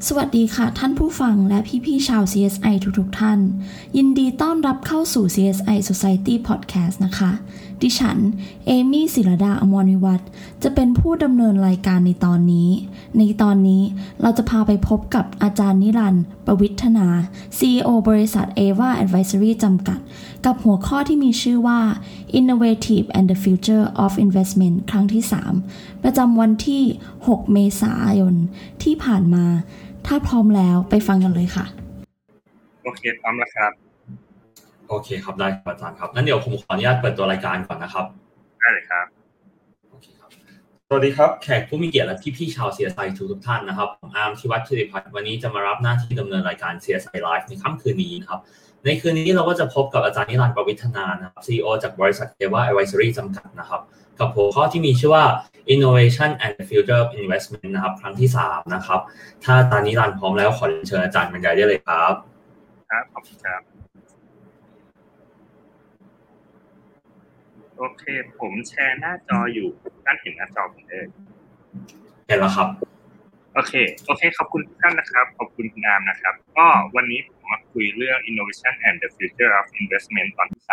สวัสดีค่ะท่านผู้ฟังและพี่ๆชาว CSI ทุกท่านยินดีต้อนรับเข้าสู่ CSI Society Podcast นะคะดิฉันเอมี่ศิรดาอมรวิวัฒน์จะเป็นผู้ดำเนินรายการในตอนนี้เราจะพาไปพบกับอาจารย์นิรันดร์ประวิทนา CEO บริษัท Ava Advisory จำกัดกับหัวข้อที่มีชื่อว่า Innovative and the Future of Investment ครั้งที่ 3 ประจำวันที่ 6 เมษายนที่ผ่านมาถ้าพร้อมแล้วไปฟังกันเลยค่ะโอเคพร้อมแล้วครับโอเคครับได้ครับอาจารย์ครับงั้นเดี๋ยวผมขออนุญาตเปิดตัวรายการก่อนนะครับได้เลยครับโอเคครับสวัสดีครับแขกผู้มีเกียรติและพี่ๆชาว CSI ทุกท่านนะครับผมอาร์มธิวัฒน์ธิติพัฒน์วันนี้จะมารับหน้าที่ดำเนินรายการ CSI Live ในค่ำคืนนี้นะครับในคืนนี้เราก็จะพบกับอาจารย์นิรันดร์ประวิทนานะครับ CEO จากบริษัท Ava Advisory จำกัดนะครับกับหัวข้อที่มีชื่อว่า Innovation and the Future of Investment นะครับครั้งที่ 3 นะครับถ้าอาจารย์นิรันดร์พร้อมแล้วขอเชิญอาจารย์บรรยายได้เลยครับครับขอบคุณครับโอเคผมแชร์หน้าจออยู่ท่านเห็นหน้าจอผมเลยเห็นแล้วครับโอเคขอบคุณทุกท่านนะครับขอบคุณคุณอามนะครับก็วันนี้ผมมาคุยเรื่อง Innovation and the Future of Investment ตอนที่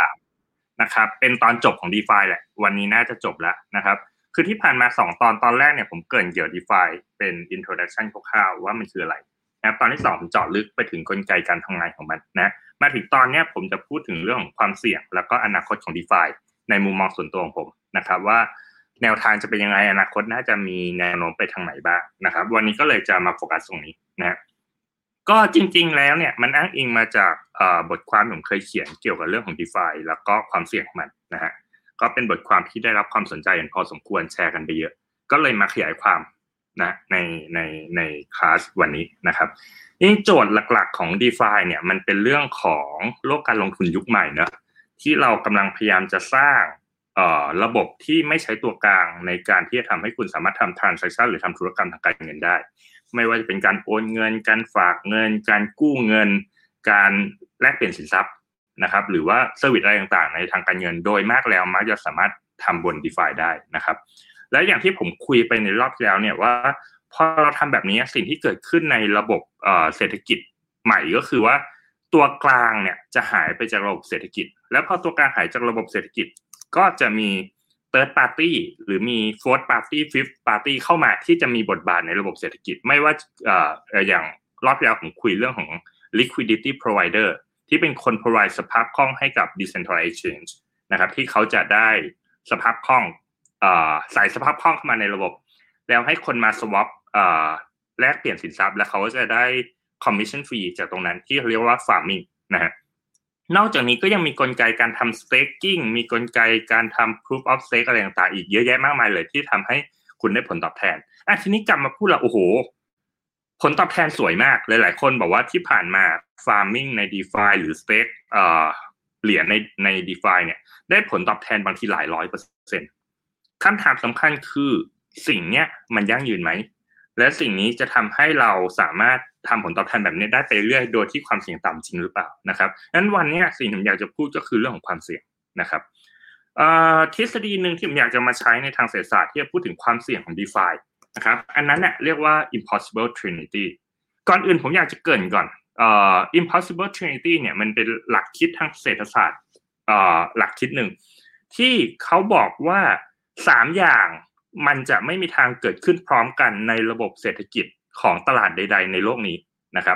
3นะครับเป็นตอนจบของ DeFi แหละวันนี้น่าจะจบแล้วนะครับคือที่ผ่านมา2ตอนแรกเนี่ยผมเกริ่นเกี่ยว DeFi เป็น Introduction คร่าวๆว่ามันคืออะไรนะตอนที่2ผมเจาะลึกไปถึงกลไกการทำงานของมันนะมาถึงตอนนี้ผมจะพูดถึงเรื่องของความเสี่ยงแล้วก็อนาคตของ DeFi ในมุมมองส่วนตัวของผมนะครับว่าแนวทางจะเป็นยังไงอนาคตน่าจะมีแนวโน้มไปทางไหนบ้างนะครับวันนี้ก็เลยจะมาโฟกัสตรงนี้นะก็จริงๆแล้วเนี่ยมันอ้างอิงมาจากบทความที่ผมเคยเขียนเกี่ยวกับเรื่องของ DeFi แล้วก็ความเสี่ยงของมันนะฮะก็เป็นบทความที่ได้รับความสนใจกันพอสมควรแชร์กันไปเยอะก็เลยมาขยายความนะในคลาสวันนี้นะครับยิ่งโจทย์หลักๆของ DeFi เนี่ยมันเป็นเรื่องของโลกการลงทุนยุคใหม่เนอะที่เรากำลังพยายามจะสร้างระบบที่ไม่ใช้ตัวกลางในการที่จะทำให้คุณสามารถทำ transaction หรือทำธุรกรรมทางการเงินได้ไม่ว่าจะเป็นการโอนเงินการฝากเงินการกู้เงินการแลกเปลี่ยนสินทรัพย์นะครับหรือว่าเซอร์วิสอะไรต่างๆในทางการเงินโดยมากแล้วมักจะสามารถทำบน DeFi ได้นะครับและอย่างที่ผมคุยไปในรอบที่แล้วเนี่ยว่าพอเราทำแบบนี้สิ่งที่เกิดขึ้นในระบบเศรษฐกิจใหม่ก็คือว่าตัวกลางเนี่ยจะหายไปจากระบบเศรษฐกิจแล้วพอตัวกลางหายจากระบบเศรษฐกิจก็จะมี third party หรือมี fourth party fifth party เข้ามาที่จะมีบทบาทในระบบเศรษฐกิจไม่ว่าอย่างรอบที่แล้วผมคุยเรื่องของ liquidity provider ที่เป็นคน provide สภาพคล่องให้กับ decentralized exchange นะครับที่เขาจะได้สภาพคล่องใส่สภาพคล่องเข้ามาในระบบแล้วให้คนมา swap แลกเปลี่ยนสินทรัพย์แล้วเขาจะได้ commission fee จากตรงนั้นที่เรียกว่า farming นะฮะนอกจากนี้ก็ยังมีกลไกการทำ staking มีกลไกการทำ proof of stake อะไรต่างๆอีกเยอะแยะมากมายเลยที่ทำให้คุณได้ผลตอบแทนทีนี้กลับมาพูดแล้วโอ้โหผลตอบแทนสวยมากหลายๆคนบอกว่าที่ผ่านมา farming ใน DeFi หรือ stake เหรียญใน DeFi เนี่ยได้ผลตอบแทนบางทีหลาย 100% คำถามสำคัญคือสิ่งเนี้ยมันยั่งยืนไหมและสิ่งนี้จะทำให้เราสามารถทำผลตอบแทนแบบนี้ได้ไปเรื่อยโดยที่ความเสี่ยงต่ำจริงหรือเปล่านะครับงั้นวันนี้สิ่งที่ผมอยากจะพูดก็คือเรื่องของความเสี่ยงนะครับทฤษฎีหนึ่งที่ผมอยากจะมาใช้ในทางเศรษฐศาสตร์ที่จะพูดถึงความเสี่ยงของ DeFi นะครับอันนั้นเนี่ยเรียกว่า impossible trinity ก่อนอื่นผมอยากจะเกริ่นก่อนimpossible trinity เนี่ยมันเป็นหลักคิดทางเศรษฐศาสตร์หลักคิดหนึ่งที่เขาบอกว่า3อย่างมันจะไม่มีทางเกิดขึ้นพร้อมกันในระบบเศรษฐกิจของตลาดใดๆในโลกนี้นะครับ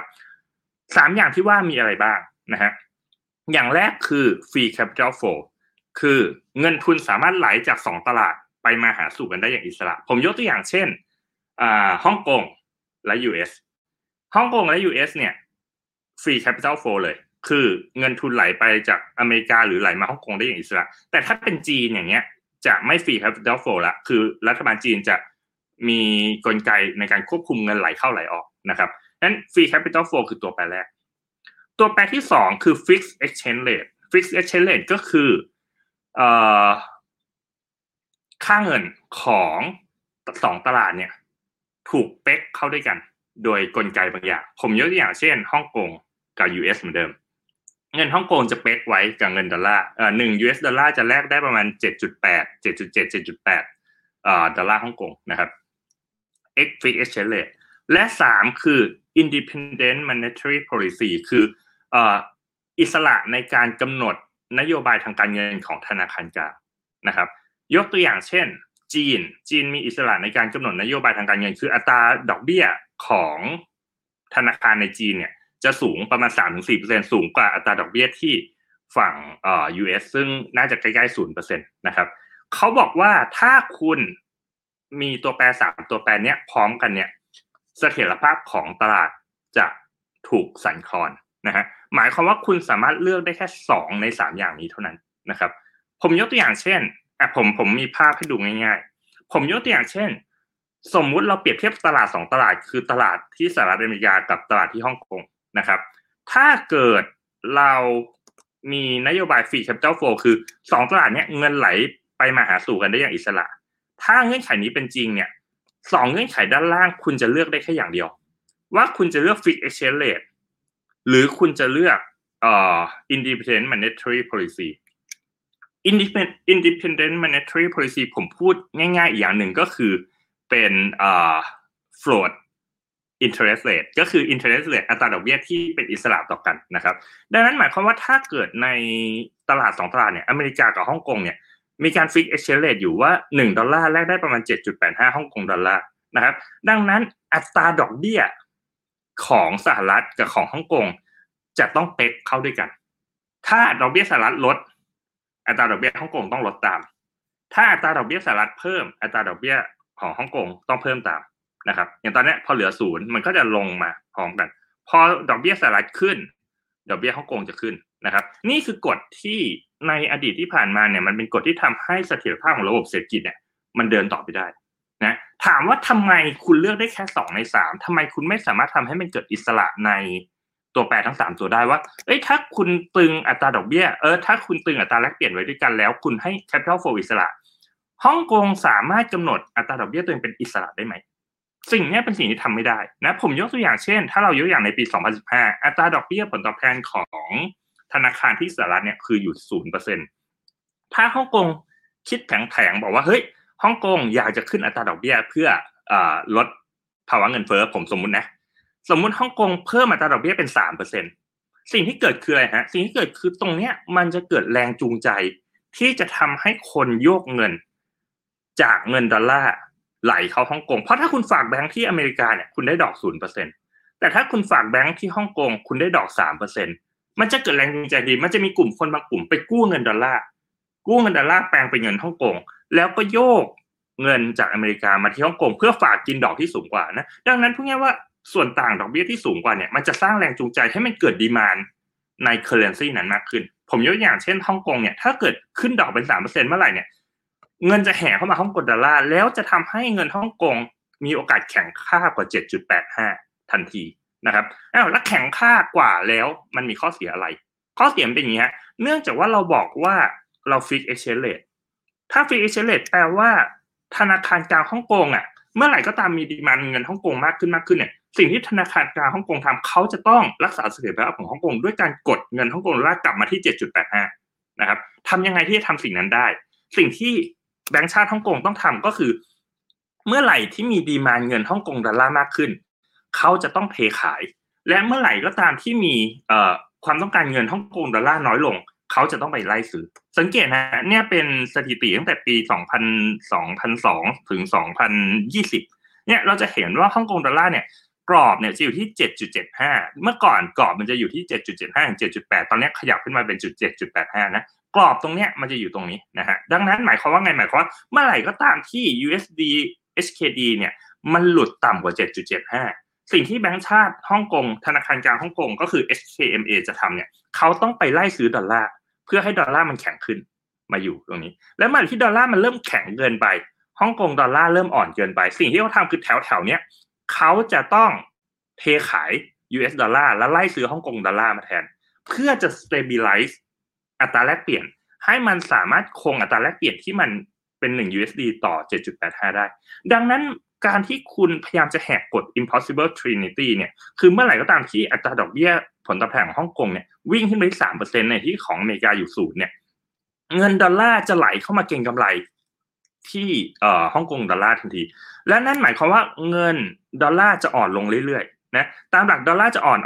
3อย่างที่ว่ามีอะไรบ้างนะฮะอย่างแรกคือ free capital flow คือเงินทุนสามารถไหลจาก2ตลาดไปมาหาสู่กันได้อย่างอิสระผมยกตัวอย่างเช่นฮ่องกงและ US ฮ่องกงและ US เนี่ย free capital flow เลยคือเงินทุนไหลไปจากอเมริกาหรือไหลมาฮ่องกงได้อย่างอิสระแต่ถ้าเป็นจีนอย่างเงี้ยจะไม่ free capital flow ละคือรัฐบาลจีนจะมีกลไกในการควบคุมเงินไหลเข้าไหลออกนะครับงั้น free capital flow คือตัวแปรแรกตัวแปรที่2คือ fixed exchange rate fixed exchange rate ก็คือค่าเงินของ2ตลาดเนี่ยถูกเป๊กเข้าด้วยกันโดยกลไกบางอย่างผมยกตัวอย่างเช่นฮ่องกงกับ US เหมือนเดิมเงินฮ่องกงจะเป๊กไว้กับเงินดอลลาร์1 US ดอลลาร์จะแลกได้ประมาณ 7.8 7.7 7.8ดอลลาร์ฮ่องกงนะครับfixed exchange rate และ3คือ independent monetary policy คืออิสระในการกำหนดนโยบายทางการเงินของธนาคารกลางนะครับยกตัวอย่างเช่นจีนมีอิสระในการกำหนดนโยบายทางการเงินคืออัตราดอกเบี้ยของธนาคารในจีนเนี่ยจะสูงประมาณ 3-4% สูงกว่าอัตราดอกเบี้ยที่ฝั่งUS ซึ่งน่าจะใกล้ๆ 0% นะครับเขาบอกว่าถ้าคุณมีตัวแปร3ตัวแปรเนี้ยพร้อมกันเนี่ยเสถียรภาพของตลาดจะถูกสั่นคลอนนะฮะหมายความว่าคุณสามารถเลือกได้แค่2ใน3อย่างนี้เท่านั้นนะครับผมยกตัวอย่างเช่นผมมีภาพให้ดูง่ายๆผมยกตัวอย่างเช่นสมมุติเราเปรียบเทียบตลาด2ตลาดคือตลาดที่สหรัฐอเมริกากับตลาดที่ฮ่องกงนะครับถ้าเกิดเรามีนโยบาย Free Capital Flow คือ2ตลาดเนี้ยเงินไหลไปมาหาสู่กันได้อย่างอิสระถ้าเงื่อนไขนี้เป็นจริงเนี่ย2เงื่อนไขด้านล่างคุณจะเลือกได้แค่อย่างเดียวว่าคุณจะเลือก Fixed Exchange Rate หรือคุณจะเลือกIndependent Monetary Policy Independent Monetary Policy ผมพูดง่ายๆอีกอย่างหนึ่งก็คือเป็นfloat interest rate ก็คือ interest rate อัตราดอกเบี้ยที่เป็นอิสระต่อกันนะครับดังนั้นหมายความว่าถ้าเกิดในตลาด2ตลาดเนี่ยอเมริกากับฮ่องกงเนี่ยมีการ fix exchange rate อยู่ว่า$1แลกได้ประมาณ 7.85 ฮ่องกงดอลลาร์นะครับดังนั้นอัตราดอกเบี้ยของสหรัฐกับของฮ่องกงจะต้องเป๊ะเข้าด้วยกันถ้าดอกเบี้ยสหรัฐลดอัตราดอกเบี้ยฮ่องกงต้องลดตามถ้าอัตราดอกเบี้ยสหรัฐเพิ่มอัตราดอกเบี้ยของฮ่องกงต้องเพิ่มตามนะครับอย่างตอนนี้พอเหลือ0มันก็จะลงมาพร้อมกันพอดอกเบี้ยสหรัฐขึ้นดอกเบี้ยฮ่องกงจะขึ้นนะครับนี่คือกฎที่ในอดีตที่ผ่านมาเนี่ยมันเป็นกฎที่ทำให้เสถียรภาพของระบบเศรษฐกิจเนี่ยมันเดินต่อไปได้นะถามว่าทำไมคุณเลือกได้แค่2ใน3ทำไมคุณไม่สามารถทำให้มันเกิดอิสระในตัวแปรทั้ง3ตัวได้ว่าถ้าคุณตึงอัตราดอกเบี้ยถ้าคุณตึงอัตราแลกเปลี่ยนไว้ด้วยกันแล้วคุณให้ capital flow อิสระฮ่องกงสามารถกำหนดอัตราดอกเบี้ยตัวเองเป็นอิสระได้ไหมสิ่งนี้เป็นสิ่งที่ทำไม่ได้นะผมยกตัวอย่างเช่นถ้าเรายกอย่างในปี2015อัตราดอกเบี้ยผลตอบแทนของธนาคารที่สหรัฐเนี่ยคืออยู่ 0% ถ้าฮ่องกงคิดแผงๆบอกว่าเฮ้ยฮ่องกงอยากจะขึ้นอัตราดอกเบี้ยเพื่อลดภาวะเงินเฟ้อผมสมมุติฮ่องกงเพิ่มอัตราดอกเบี้ยเป็น 3% สิ่งที่เกิดคืออะไรฮะสิ่งที่เกิดคือตรงเนี้ยมันจะเกิดแรงจูงใจที่จะทำให้คนโยกเงินจากเงินดอลลาร์ไหลเข้าฮ่องกงเพราะถ้าคุณฝากแบงค์ที่อเมริกาเนี่ยคุณได้ดอก 0% แต่ถ้าคุณฝากแบงค์ที่ฮ่องกงคุณได้ดอก 3% มันจะเกิดแรงจูงใจดีมันจะมีกลุ่มคนบางกลุ่มไปกู้เงินดอลลาร์แปลงเป็นเงินฮ่องกงแล้วก็โยกเงินจากอเมริกามาที่ฮ่องกงเพื่อฝากกินดอกที่สูงกว่านะดังนั้นพูดง่ายว่าส่วนต่างดอกเบี้ยที่สูงกว่าเนี่ยมันจะสร้างแรงจูงใจให้มันเกิดดีมานด์ใน currency นั้นมากขึ้นผมยกอย่างเช่นฮ่องกงเนี่ยถ้าเกิดขึ้นดอกเป็น 3% เมื่อไหร่เนี่ยเงินจะแห่เข้ามาฮ่องกงดอลลาร์แล้วจะทำให้เงินฮ่องกงมีโอกาสแข็งค่ากว่า 7.85 ทันทีนะครับแล้วแข็งค่ากว่าแล้วมันมีข้อเสียอะไรข้อเสียเป็นอย่างนี้ฮะเนื่องจากว่าเราบอกว่าเรา fix exchange rate ถ้า fix exchange rate แปลว่าธนาคารกลางฮ่องกงเมื่อไหร่ก็ตามมีดีมานด์เงินฮ่องกงมากขึ้นเนี่ยสิ่งที่ธนาคารกลางฮ่องกงทำเขาจะต้องรักษาเสถียรภาพของฮ่องกงด้วยการกดเงินฮ่องกงดอลลาร์กลับมาที่ 7.85 นะครับทำยังไงที่จะทำสิ่งนั้นได้สิ่งที่แบงก์ชาติฮ่องกงต้องทำก็คือเมื่อไหร่ที่มีดีมานด์เงินฮ่องกงดอลลาร์มากขึ้นเขาจะต้องเทขายและเมื่อไหร่ก็ตามที่มีความต้องการเงินฮ่องกงดอลลาร์น้อยลงเขาจะต้องไปไล่ซื้อสังเกตนะเนี่ยเป็นสถิติตั้งแต่ปี2002ถึง2020เนี่ยเราจะเห็นว่าฮ่องกงดอลลาร์เนี่ยกรอบเนี่ยจะอยู่ที่ 7.75 เมื่อก่อนกรอบมันจะอยู่ที่ 7.75 ถึง 7.8 ตอนนี้ขยับขึ้นมาเป็น 7.85 นะกรอบตรงเนี้ยมันจะอยู่ตรงนี้นะฮะดังนั้นหมายความว่าไงหมายความว่าเมื่อไหร่ก็ตามที่ USD HKD เนี่ยมันหลุดต่ำกว่า 7.75 สิ่งที่แบงก์ชาติฮ่องกงธนาคารกลางฮ่องกงก็คือ HKMA จะทำเนี่ยเขาต้องไปไล่ซื้อดอลลาร์เพื่อให้ดอลลาร์มันแข็งขึ้นมาอยู่ตรงนี้แล้วเมื่อที่ดอลลาร์มันเริ่มแข็งเกินไปฮ่องกงดอลลาร์เริ่มอ่อนเกินไปสิ่งที่เขาทำคือแถวๆเนี้ยเขาจะต้องเทขาย US ดอลลาร์แล้วไล่ซื้อฮ่องกงดอลลาร์มาแทนเพื่อจะ stabilize อัตราแลกเปลี่ยนให้มันสามารถคงอัตราแลกเปลี่ยนที่มันเป็น1 USD ต่อ 7.85 ได้ดังนั้นการที่คุณพยายามจะแหกกฎ impossible trinity เนี่ยคือเมื่อไหร่ก็ตามที่อัตราดอกเบี้ยผลตอบแทนของฮ่องกงเนี่ยวิ่งขึ้นไปที่ 3% ในที่ของอเมริกาอยู่0เนี่ยเงินดอลลาร์จะไหลเข้ามาเก็งกำไรที่ฮ่องกงดอลลาร์ทันทีและนั่นหมายความว่าเงินดอลลาร์จะอ่อนลงเรื่อยๆนะตามหลักดอลลาร์จะอ่อน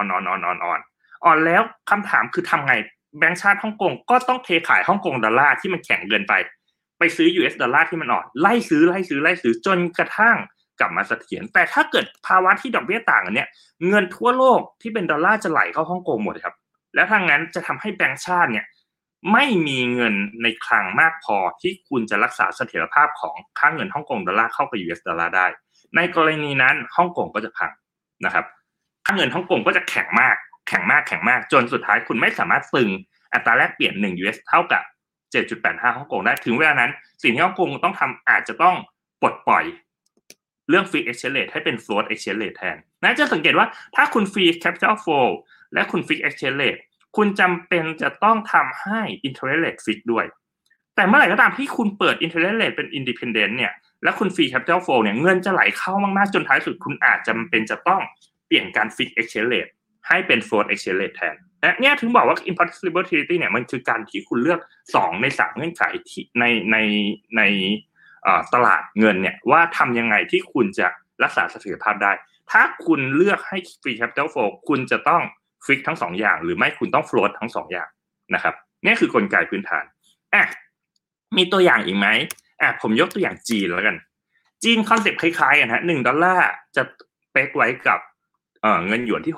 แล้วคำถามคือทำไงแบงก์ชาติฮ่องกงก็ต้องเทขายฮ่องกงดอลลาร์ที่มันแข็งเกินไปซื้อ US ดอลลาร์ที่มันอ่อนไล่ซื้อจนกระทั่งกลับมาเสถียรแต่ถ้าเกิดภาวะที่ดอกเบี้ยต่างกันเนี่ยเงินทั่วโลกที่เป็นดอลลาร์จะไหลเข้าฮ่องกงหมดครับแล้วทางนั้นจะทำให้แบงก์ชาติเนี่ยไม่มีเงินในคลังมากพอที่คุณจะรักษาเสถียรภาพของค่าเงินฮ่องกงดอลลาร์เข้ากับ US ดอลลาร์ได้ในกรณีนั้นฮ่องกงก็จะพังนะครับค่าเงินฮ่องกงก็จะแข็งมากจนสุดท้ายคุณไม่สามารถตึงอัตราแลกเปลี่ยน1 US เท่ากับ 7.85 ฮ่องกงได้ถึงเวลานั้นสิ่งที่ฮ่องกงต้องทำอาจจะต้องปลดปล่อยเรื่อง fixed exchange rate ให้เป็น float exchange rate แทนนะจะสังเกตว่าถ้าคุณ free capital flow และคุณ fixed exchange rate คุณจำเป็นจะต้องทำให้ interest rate fix ด้วยแต่เมื่อไหร่ก็ตามที่คุณเปิด interest rate เป็น independent เนี่ยและคุณ free capital flow เนี่ยเงินจะไหลเข้ามากๆจนท้ายสุดคุณอาจจำเป็นจะต้องเปลี่ยนการ fixed exchange rate ให้เป็น float exchange rate แทนและเนี่ยถึงบอกว่า impossible utility เนี่ยมันคือการที่คุณเลือก2ใน3เงื่อนไขที่ในตลาดเงินเนี่ยว่าทำยังไงที่คุณจะรักษาเสถียรภาพได้ถ้าคุณเลือกให้ free capital flow คุณจะต้อง fix ทั้ง2อย่างหรือไม่คุณต้อง float ทั้ง2อย่างนะครับนี่คือกลไกพื้นฐานมีตัวอย่างอีกไหมผมยกตัวอย่างจีนแล้วกันจีนคอนเซ็ปต์คล้ายๆกันฮะ1ดอลลาร์จะเป๊กไว้กับเงินหยวนที่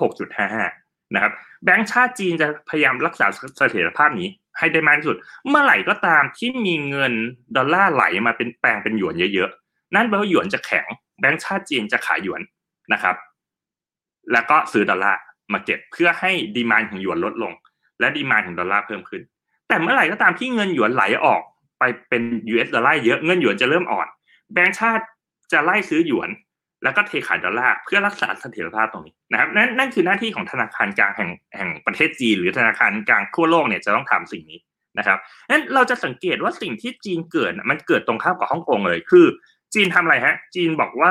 6.55 นะครับแบงก์ชาติจีนจะพยายามรักษาเสถียรภาพนี้ให้ได้มากที่สุดเมื่อไหร่ก็ตามที่มีเงินดอลลาร์ไหลมาเป็นแปลงเป็นหยวนเยอะๆนั่นแปลว่าหยวนจะแข็งแบงก์ชาติจีนจะขายหยวนนะครับแล้วก็ซื้อดอลลาร์มาเก็บเพื่อให้ดีมานด์ของหยวนลดลงและดีมานด์ของดอลลาร์เพิ่มขึ้นแต่เมื่อไหร่ก็ตามที่เงินหยวนไหลออกไปเป็น US ดอลลาร์เยอะเงินหยวนจะเริ่มอ่อนแบงก์ชาติจะไล่ซื้อหยวนแล้วก็เทขายดอลลาร์เพื่อรักษาเสถียรภาพตรงนี้นะครับนั่นคือหน้าที่ของธนาคารกลางแห่งประเทศจีนหรือธนาคารกลางทั่วโลกเนี่ยจะต้องทำสิ่งนี้นะครับนั้นเราจะสังเกตว่าสิ่งที่จีนเกิดมันเกิดตรงข้ามกับฮ่องกงเลยคือจีนทำอะไรฮะจีนบอกว่า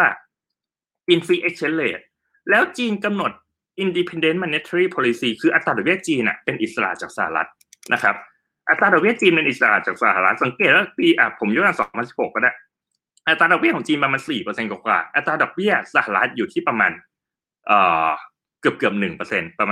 in free exchange rate แล้วจีนกำหนด independent monetary policy คืออัตราดอกเบี้ยจีนเป็นอิสระจากสหรัฐนะครับอัตราดอกเบี้ยจีนเป็นอิสระจากสหรัฐสังเกตว่าปีผมยกตัวอย่าง2016ก็ได้อัตราดอกเบี้ยของจีนประมาณ 4% กว่าอัตราดอกเบี้ยสหรัฐอยู่ที่ประมาณเกือบ 1% ประมาณ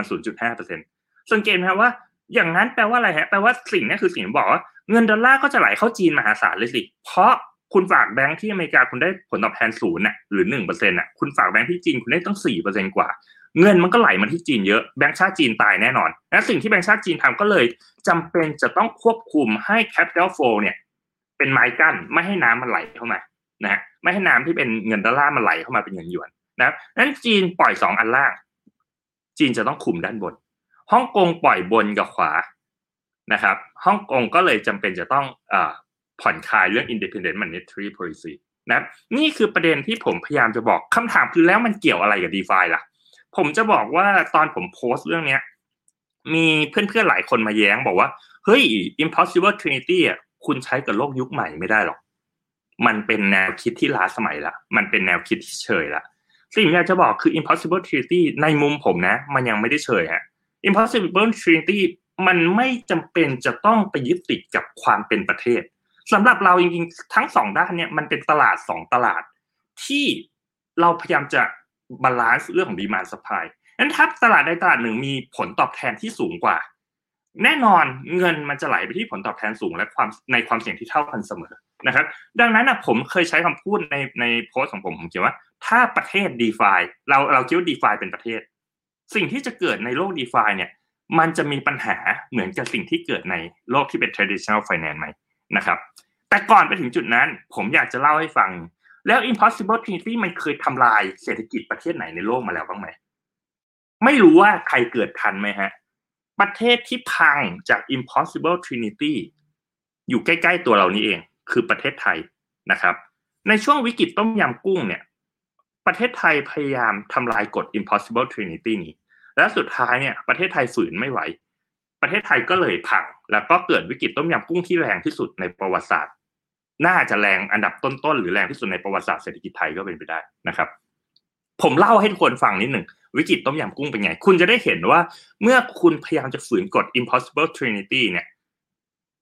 0.5% สังเกตไหมครับว่าอย่างนั้นแปลว่าอะไรฮะแปลว่าสิ่งนี้คือสิ่งที่บอกว่าเงินดอลลาร์ก็จะไหลเข้าจีนมหาศาลเลยสิเพราะคุณฝากแบงค์ที่อเมริกาคุณได้ผลตอบแทน0น่ะหรือ 1% น่ะคุณฝากแบงค์ที่จีนคุณได้ตั้ง 4% กว่าเงินมันก็ไหลมาที่จีนเยอะแบงค์ชาติจีนตายแน่นอนและสิ่งที่แบงค์ชาติจีนทำก็เลยจำเป็นจะต้องควบคุมให้ capital flow เนี่ยเป็นไม้กั้นไม่ให้น้ำมันไหลเข้ามานะฮะไม่ให้น้ำที่เป็นเงินดอลลาร์มันไหลเข้ามาเป็นเงินหยวนนะครับนั้นจีนปล่อย2อันล่างจีนจะต้องคุมด้านบนฮ่องกงปล่อยบนกับขวานะครับฮ่องกงก็เลยจำเป็นจะต้องผ่อนคลายเรื่อง independent monetary policy นะนี่คือประเด็นที่ผมพยายามจะบอกคำถามคือแล้วมันเกี่ยวอะไรกับ DeFi ล่ะผมจะบอกว่าตอนผมโพสต์เรื่องนี้มีเพื่อนๆหลายคนมาแย้งบอกว่าเฮ้ย impossible trinity คุณใช้กับโลกยุคใหม่ไม่ได้หรอกมันเป็นแนวคิดที่ล้าสมัยละมันเป็นแนวคิดที่เฉยละสิ่งที่อยากจะบอกคือ impossible trinity ในมุมผมนะมันยังไม่ได้เฉยฮะ impossible trinity มันไม่จำเป็นจะต้องไปยึดติดกับความเป็นประเทศสำหรับเราจริงๆทั้ง2ด้านเนี่ยมันเป็นตลาด2ตลาดที่เราพยายามจะบาลานซ์เรื่องของ demand supply งั้นถ้าตลาดใดตลาดหนึ่งมีผลตอบแทนที่สูงกว่าแน่นอนเงินมันจะไหลไปที่ผลตอบแทนสูงและความเสี่ยงที่เท่ากันเสมอนะครับดังนั้นผมเคยใช้คำพูดในโพสต์ของผมเขียนว่าถ้าประเทศ DeFi เราคิดว่า DeFi เป็นประเทศสิ่งที่จะเกิดในโลก DeFi เนี่ยมันจะมีปัญหาเหมือนกับสิ่งที่เกิดในโลกที่เป็น traditional finance ไหมนะครับแต่ก่อนไปถึงจุดนั้นผมอยากจะเล่าให้ฟังแล้ว impossible trinity มันเคยทำลายเศรษฐกิจประเทศไหนในโลกมาแล้วบ้างไหมไม่รู้ว่าใครเกิดทันไหมฮะประเทศที่พังจาก impossible trinity อยู่ใกล้ๆตัวเรานี่เองคือประเทศไทยนะครับในช่วงวิกฤตต้มยำกุ้งเนี่ยประเทศไทยพยายามทำลายกฎ impossible trinity นี้และสุดท้ายเนี่ยประเทศไทยฝืนไม่ไหวประเทศไทยก็เลยพังแล้วก็เกิดวิกฤตต้มยำกุ้งที่แรงที่สุดในประวัติศาสตร์น่าจะแรงอันดับต้นๆหรือแรงที่สุดในประวัติศาสตร์เศรษฐกิจไทยก็เป็นไปได้นะครับผมเล่าให้ทุกคนฟังนิดหนึ่งวิกฤตต้มยำกุ้งเป็นไงคุณจะได้เห็นว่าเมื่อคุณพยายามจะฝืนกฎ impossible trinity เนี่ย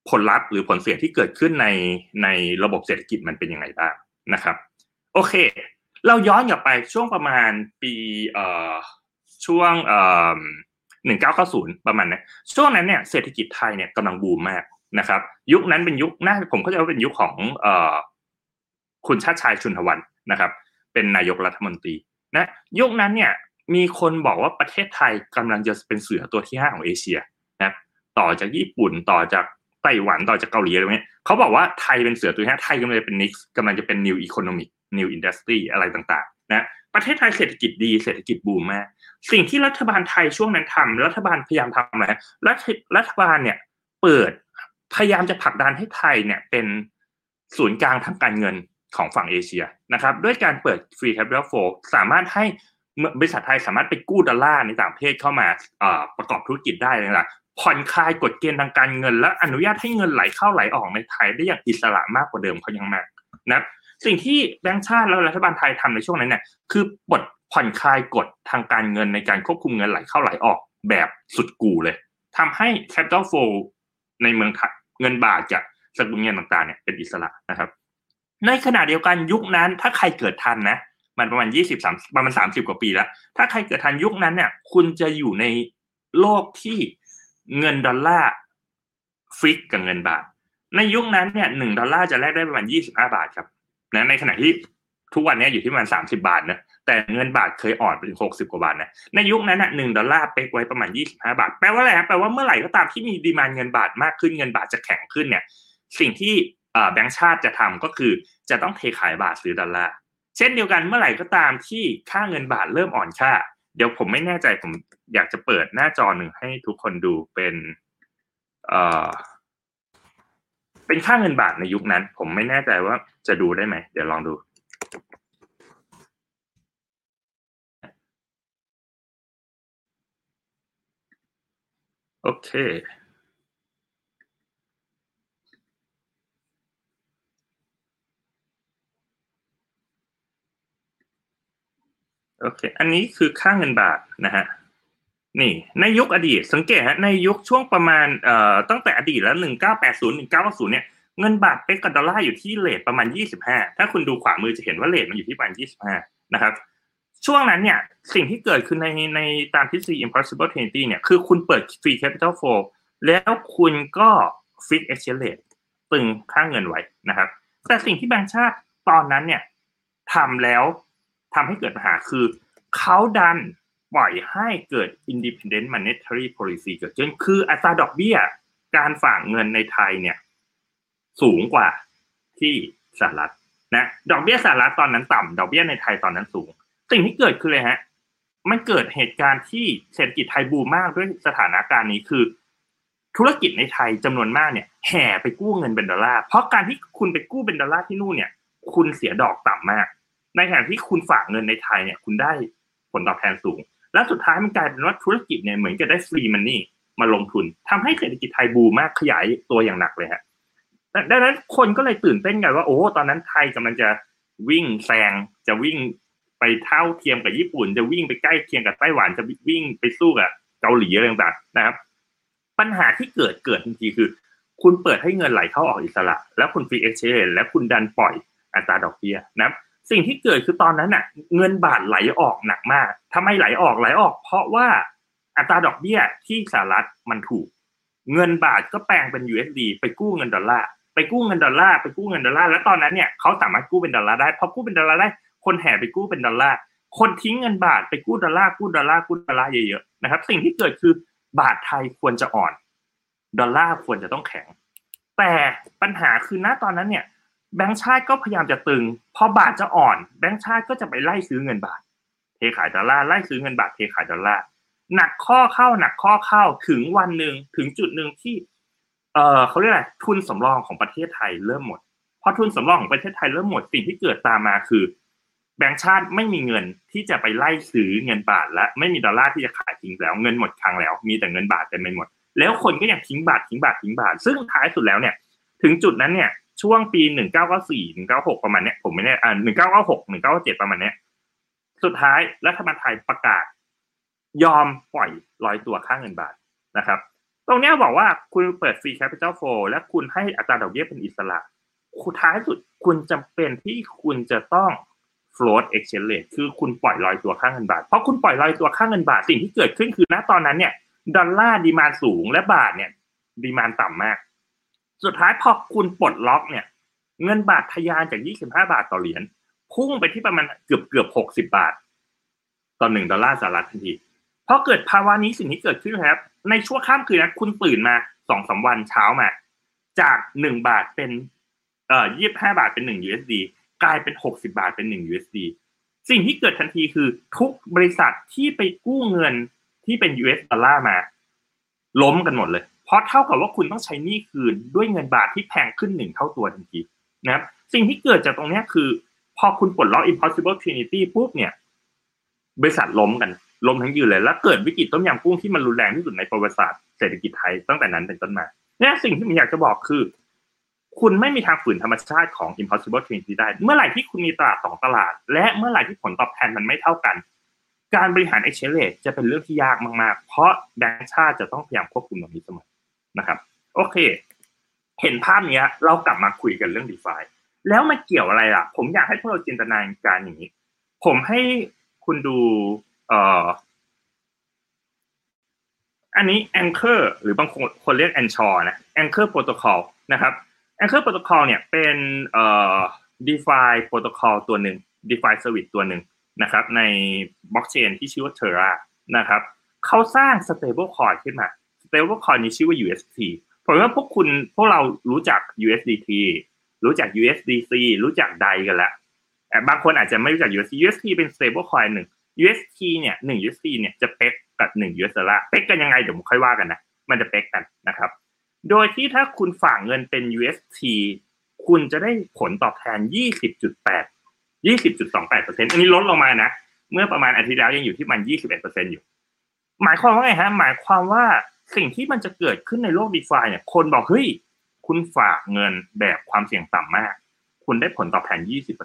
ผลลัพธ์หรือผลเสียที่เกิดขึ้นในระบบเศรษฐกิจมันเป็นยังไงบ้างนะครับโอเคเราย้อนกลับไปช่วงประมาณปีช่วง1990ประมาณนั้นช่วงนั้นเนี่ยเศรษฐกิจไทยเนี่ยกำลังบูมมากนะครับยุคนั้นเป็นยุคน่าผมเข้าใจว่าเป็นยุคของคุณชาติชายชุนทวันนะครับเป็นนายกรัฐมนตรีนะยุคนั้นเนี่ยมีคนบอกว่าประเทศไทยกำลังจะเป็นเสือตัวที่5ของเอเชียนะต่อจากญี่ปุ่นต่อจากไต้หวันต่อจากเกาหลีอะไรเงี้ยเขาบอกว่าไทยเป็นเสือตัวที่5ไทยกำลังจะเป็น next กำลังจะเป็น new economic new industry อะไรต่างๆนะประเทศไทยเศรษฐกิจดีเศรษฐกิจบูมมากสิ่งที่รัฐบาลไทยช่วงนั้นทำรัฐบาลพยายามทำอะไรรัฐบาลเนี่ยเปิดพยายามจะผลักดันให้ไทยเนี่ยเป็นศูนย์กลางทางการเงินของฝั่งเอเชียนะครับด้วยการเปิด free capital flow สามารถให้บริษัทไทยสามารถไปกู้ดอลลาร์ในต่างประเทศเข้ามาประกอบธุรกิจได้เลยล่ะผ่อนคลายกฎเกณฑ์ทางการเงินและอนุญาตให้เงินไหลเข้าไหลออกในไทยได้อย่างอิสระมากกว่าเดิมเขายังมากนะสิ่งที่แบงก์ชาติและรัฐบาลไทยทำในช่วงนั้นเนี่ยคือปลดผ่อนคลายกฎทางการเงินในการควบคุมเงินไหลเข้าไหลออกแบบสุดกู่เลยทำให้ capital flow ในเมืองเงินบาทจากสกุลเงินต่างๆเนี่ยเป็นอิสระนะครับในขณะเดียวกันยุคนั้นถ้าใครเกิดทันนะมันประมาณประมาณ30กว่าปีแล้วถ้าใครเกิดทันยุคนั้นเนี่ยคุณจะอยู่ในโลกที่เงินดอลลาร์ฟิกกับเงินบาทในยุคนั้นเนี่ย1ดอลลาร์จะแลกได้ประมาณ25บาทครับนะในขณะที่ทุกวันนี้อยู่ที่ประมาณ30บาทนะแต่เงินบาทเคยอ่อนไปถึง60กว่าบาทนะในยุคนั้นน่ะ1ดอลลาร์เป๊กไว้ประมาณ25บาทแปลว่าอะไรครับแปลว่าเมื่อไหร่ก็ตามที่มีดีมานด์เงินบาทมากขึ้นเงินบาทจะแข็งขึ้นเนี่ยสิ่งที่แบงก์ชาติจะทำก็คือจะต้องเทขายบาทซื้อดอลลาร์เช่นเดียวกันเมื่อไหร่ก็ตามที่ค่าเงินบาทเริ่มอ่อนค่าเดี๋ยวผมไม่แน่ใจผมอยากจะเปิดหน้าจอหนึ่งให้ทุกคนดูเป็นค่าเงินบาทในยุคนั้นผมไม่แน่ใจว่าจะดูได้ไหมเดี๋ยวลองดูโอเคโอเคอันนี้คือค่าเงินบาทนะฮะนี่ในยุคอดีตสังเกตฮะในยุคช่วงประมาณตั้งแต่อดีตแล้ว1980 1990เนี่ยเงินบาทเป๊กกับดอลลาร์อยู่ที่เรทประมาณ25ถ้าคุณดูขวามือจะเห็นว่าเรทมันอยู่ที่ประมาณ25นะครับช่วงนั้นเนี่ยสิ่งที่เกิดขึ้นในตามทฤษฎี impossible trinity เนี่ยคือคุณเปิด free capital flow แล้วคุณก็ fix exchange rate ตึงค่าเงินไว้นะครับแต่สิ่งที่แบงก์ชาติตอนนั้นเนี่ยทำแล้วทำให้เกิดปัญหาคือเขาดันปล่อยให้เกิด independent monetary policy เกิดขึ้นคืออัตราดอกเบี้ยการฝากเงินในไทยเนี่ยสูงกว่าที่สหรัฐนะดอกเบี้ยสหรัฐตอนนั้นต่ำดอกเบี้ยในไทยตอนนั้นสูงสิ่งที่เกิดขึ้นเลยฮะมันเกิดเหตุการณ์ที่เศรษฐกิจไทยบูมมากด้วยสถานการณ์นี้คือธุรกิจในไทยจำนวนมากเนี่ยแห่ไปกู้เงินเป็นดอลลาร์เพราะการที่คุณไปกู้เป็นดอลลาร์ที่นู่นเนี่ยคุณเสียดอกต่ำมากในขณะที่คุณฝากเงินในไทยเนี่ยคุณได้ผลตอบแทนสูงและสุดท้ายมันกลายเป็นว่าธุรกิจเนี่ยเหมือนจะได้ฟรีมันนี่มาลงทุนทำให้เศรษฐกิจไทยบูมมากขยายตัวอย่างหนักเลยฮะดังนั้นคนก็เลยตื่นเต้นกันว่าโอ้ตอนนั้นไทยกำลังจะวิ่งแซงจะวิ่งไปเท่าเทียมกับญี่ปุ่นจะวิ่งไปใกล้เคียงกับไต้หวันจะวิ่งไปสู้กับเกาหลีอะไรต่างๆนะครับปัญหาที่เกิดทันทีคือคุณเปิดให้เงินไหลเข้าออกอิสระแล้วคุณฟรีเอ็กซ์เชนจ์และคุณดันปล่อยอัตราดอกเบี้ยนะสิ่งที่เกิดคือตอนนั้นน่ะเงินบาทไหลออกหนักมากทำไมไหลออกเพราะว่าอัตราดอกเบี้ยที่สหรัฐมันถูกเงินบาทก็แปลงเป็น USD ไปกู้เงินดอลลาร์แล้วตอนนั้นเนี่ยเขาสามารถกู้เป็นดอลลาร์ได้พอกู้เป็นดอลลาร์ได้คนแห่ไปกู้เป็นดอลลาร์คนทิ้งเงินบาทไปกู้ดอลลาร์เยอะๆนะครับสิ่งที่เกิดคือบาทไทยควรจะอ่อนดอลลาร์ควรจะต้องแข็งแต่ปัญหาคือณตอนนั้นเนี่ยแบงก์ชาติก็พยายามจะตึงพอบาทจะอ่อนแบงก์ชาติก็จะไปไล่ซื้อเงินบาทเทขายดอลลาร์ไล่ซื้อเงินบาทเทขายดอลลาร์หนักข้อเข้าถึงวันนึงถึงจุดนึงที่เขาเรียกอะไรทุนสำรองของประเทศไทยเริ่มหมดพอทุนสำรองของประเทศไทยเริ่มหมดสิ่งที่เกิดตามมาคือแบงก์ชาติไม่มีเงินที่จะไปไล่ซื้อเงินบาทและไม่มีดอลลาร์ที่จะขายทิ้งแล้วเงินหมดคลังแล้วมีแต่เงินบาทเต็มไปหมดแล้วคนก็ยังทิ้งบาทซึ่งท้ายสุดแล้วเนี่ยถึงจุดนั้นเนี่ยช่วงปี1994 1996ประมาณเนี้ยผมไม่แน่1996 1997ประมาณเนี้ยสุดท้ายรัฐบาลไทยประกาศยอมปล่อยลอยตัวค่าเงินบาทนะครับตรงนี้บอกว่าคุณเปิด free capital flow และคุณให้อัตราดอกเบี้ยเป็นอิสระท้ายสุดคุณจำเป็นที่คุณจะต้อง float exchange rate คือคุณปล่อยลอยตัวค่าเงินบาทเพราะคุณปล่อยลอยตัวค่าเงินบาทสิ่งที่เกิดขึ้นคือณตอนนั้นเนี่ยดอลลาร์ดีมานด์สูงและบาทเนี่ยดีมานด์ต่ำมากสุดท้ายพอคุณปลดล็อกเนี่ยเงินบาททะยานจาก25 บาทต่อเหรียญพุ่งไปที่ประมาณเกือบ60 บาทต่อ1 ดอลลาร์สหรัฐทันทีพอเกิดภาวะนี้สิ่งที่เกิดขึ้นครับในชั่วข้ามคืนนะคุณตื่นมา 2-3 วันเช้ามาจาก1 บาทเป็น25 บาทเป็น1 USD กลายเป็น60 บาทเป็น1 USD สิ่งที่เกิดทันทีคือทุกบริษัทที่ไปกู้เงินที่เป็น US ดอลลาร์มาล้มกันหมดเลยเพราะเท่ากับว่าคุณต้องใช้หนี้คืนด้วยเงินบาทที่แพงขึ้น1 เท่าตัวทันทีนะครับสิ่งที่เกิดจากตรงนี้คือพอคุณปลดล็อก Impossible Trinity ปุ๊บเนี่ยบริษัทล้มทั้งยืนเลยแล้วเกิดวิกฤตต้มยำกุ้งที่มันรุนแรงที่สุดในประวัติศาสตร์เศรษฐกิจไทยตั้งแต่นั้นเป็นต้นมาเนี่ยสิ่งที่ผมอยากจะบอกคือคุณไม่มีทางฝืนธรรมชาติของ Impossible Trinity ได้เมื่อไหร่ที่คุณมีตลาด2 ตลาดและเมื่อไหร่ที่ผลตอบแทนมันไม่เท่ากันการบริหาร exchange rate จะเป็นเรื่องที่ยากมากๆเพราะแบงก์ชาติจะต้องพยายามควบคุมตรงนี้เสมอนะครับโอเคเห็นภาพนี้เรากลับมาคุยกันเรื่อง DeFi แล้วมันเกี่ยวอะไรล่ะผมอยากให้พวกเราจินตนาการอย่างนี้ผมให้คุณดูอันนี้ Anchor หรือบางคนเรียก Anchor นะ Anchor Protocol นะครับ Anchor Protocol เนี่ยเป็นDeFi Protocol ตัวหนึ่ง DeFi Service ตัวหนึ่งนะครับใน Blockchain ที่ชื่อว่า Terra นะครับเขาสร้าง Stablecoin ขึ้นมา Stablecoin นี้ชื่อว่า UST ผมว่าพวกเรารู้จัก USDT รู้จัก USDC รู้จัก DAI กันแล้วบางคนอาจจะไม่รู้จัก UST เป็น Stablecoin หนึ่ง UST เนี่ย1 UST เนี่ยจะเป๊กกับ1 US ดอลลาร์เป๊กกันยังไงเดี๋ยวผมค่อยว่ากันนะมันจะเป๊กกันนะครับโดยที่ถ้าคุณฝากเงินเป็น UST คุณจะได้ผลตอบแทน 20.28% อันนี้ลดลงมานะเมื่อประมาณอาทิตย์แล้วยังอยู่ที่มัน 21% อยู่หมายความว่าไงฮะหมายความว่าสิ่งที่มันจะเกิดขึ้นในโลก DeFi เนี่ยคนบอกเฮ้ยคุณฝากเงินแบบความเสี่ยงต่ำมากคุณได้ผลตอบแทน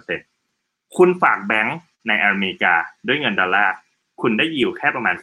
20% คุณฝากแบงก์ในอเมริกาด้วยเงินดอลลาร์คุณได้ยิวแค่ประมาณ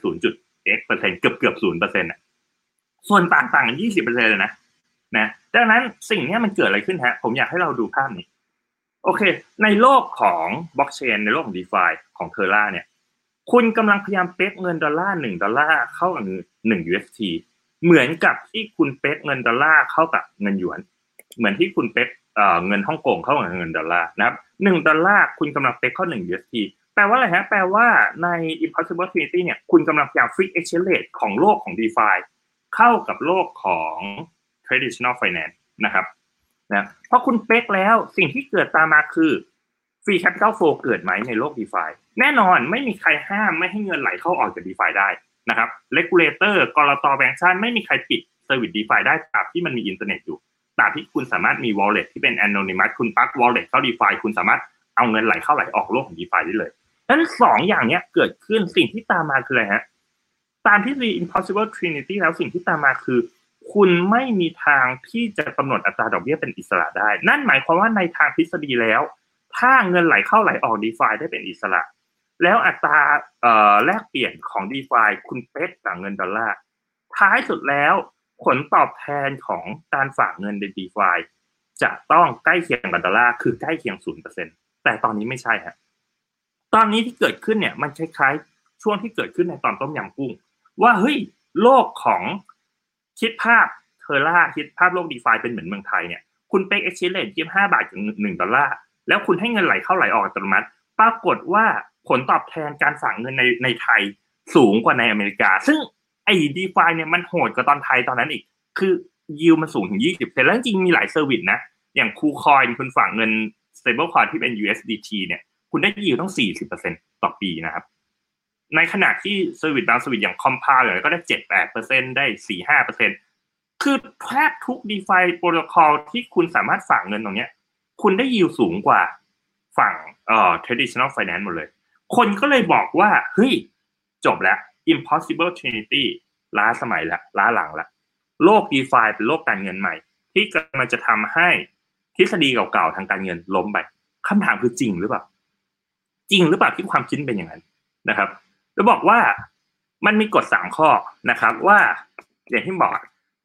0.x% เกือบ 0% น่ะส่วนต่างๆกัน 20% เลยนะดังนั้นสิ่งนี้มันเกิดอะไรขึ้นฮะผมอยากให้เราดูภาพนี้โอเคในโลกของบล็อกเชนในโลกของ DeFi ของ Terra เนี่ยคุณกำลังพยายามเป๊กเงินดอลลาร์1 ดอลลาร์เข้ากับ1 UST เหมือนกับที่คุณเป๊กเงินดอลลาร์เข้ากับเงินหยวนเหมือนที่คุณเป๊กเงินฮ่องกงเข้ากับเงินดอลลาร์นะครับ1 ดอลลาร์คุณกำลังเป๊กเข้า1 UST แปลว่าอะไรฮะแปลว่าใน Impossible Trinity เนี่ยคุณกำลังพยายาม Free Exchange Rate ของโลกของ DeFi เข้ากับโลกของ Traditional Finance นะครับเพราะคุณเป๊กแล้วสิ่งที่เกิดตามมาคือ Free Capital Flow เกิดไหมในโลก DeFi แน่นอนไม่มีใครห้ามไม่ให้เงินไหลเข้าออกจาก DeFi ได้นะครับ Regulator กลต.แบงก์ชาติไม่มีใครปิด Service DeFi ได้ตราบที่มันมีอินเทอร์เน็ตอยู่ตราบที่คุณสามารถมี Wallet ที่เป็น Anonymous คุณปัก Wallet เข้า DeFi คุณสามารถเอาเงินไหลเข้าไหลออกโลกของ DeFi ได้เลยดังนั้น2อย่างนี้เกิดขึ้นสิ่งที่ตามมาคืออะไรฮะตามที่ Impossible Trinity แล้วสิ่งที่ตามมาคือคุณไม่มีทางที่จะกำหนดอัตราดอกเบี้ยเป็นอิสระได้นั่นหมายความว่าในทางทฤษฎีแล้วถ้าเงินไหลเข้าไหลออก DeFi ได้เป็นอิสระแล้วอัตราแลกเปลี่ยนของ DeFi คุณเป๊กกับเงินดอลลาร์ท้ายสุดแล้วผลตอบแทนของการฝากเงินใน DeFi จะต้องใกล้เคียงกับดอลลาร์คือใกล้เคียง 0% แต่ตอนนี้ไม่ใช่ฮะตอนนี้ที่เกิดขึ้นเนี่ยมันคล้ายๆช่วงที่เกิดขึ้นในตอนต้มยำกุ้งว่าเฮ้ยโลกของคิดภาพเทอร่าคิดภาพโลก DeFi เป็นเหมือนเมืองไทยเนี่ยคุณเป๊ก exchange rate 25 บาทถึง1 ดอลลาร์แล้วคุณให้เงินไหลเข้าไหลออกอัตโนมัติปรากฏว่าผลตอบแทนการฝากเงินในไทยสูงกว่าในอเมริกาซึ่งไอ้ DeFi เนี่ยมันโหดกว่าตอนไทยตอนนั้นอีกคือยิวมันสูงถึง 20% แล้วจริงมีหลายเซอร์วิสนะอย่าง KuCoin คุณฝากเงิน Stablecoin ที่เป็น USDT เนี่ยคุณได้ยิวต้อง 40% ต่อปีนะครับในขณะที่เซอร์วิสบางเซอร์วิสอย่าง Compound อย่างก็ได้ 7-8% ได้ 4-5% คือแทบทุก DeFi Protocol ที่คุณสามารถฝากเงินตรงเนี้ยคุณได้ยิวสูงกว่าฝั่งtraditional finance หมดเลยคนก็เลยบอกว่าเฮ้ยจบแล้ว Impossible Trinity ล้าสมัยละล้าหลังละโลก DeFi เป็นโลกการเงินใหม่ที่กำลังจะทำให้ทฤษฎีเก่าๆทางการเงินล้มไปคำถามคือจริงหรือเปล่าที่ความคิดเป็นอย่างนั้นนะครับแล้วบอกว่ามันมีกฎ3 ข้อนะครับว่าอย่างที่บอก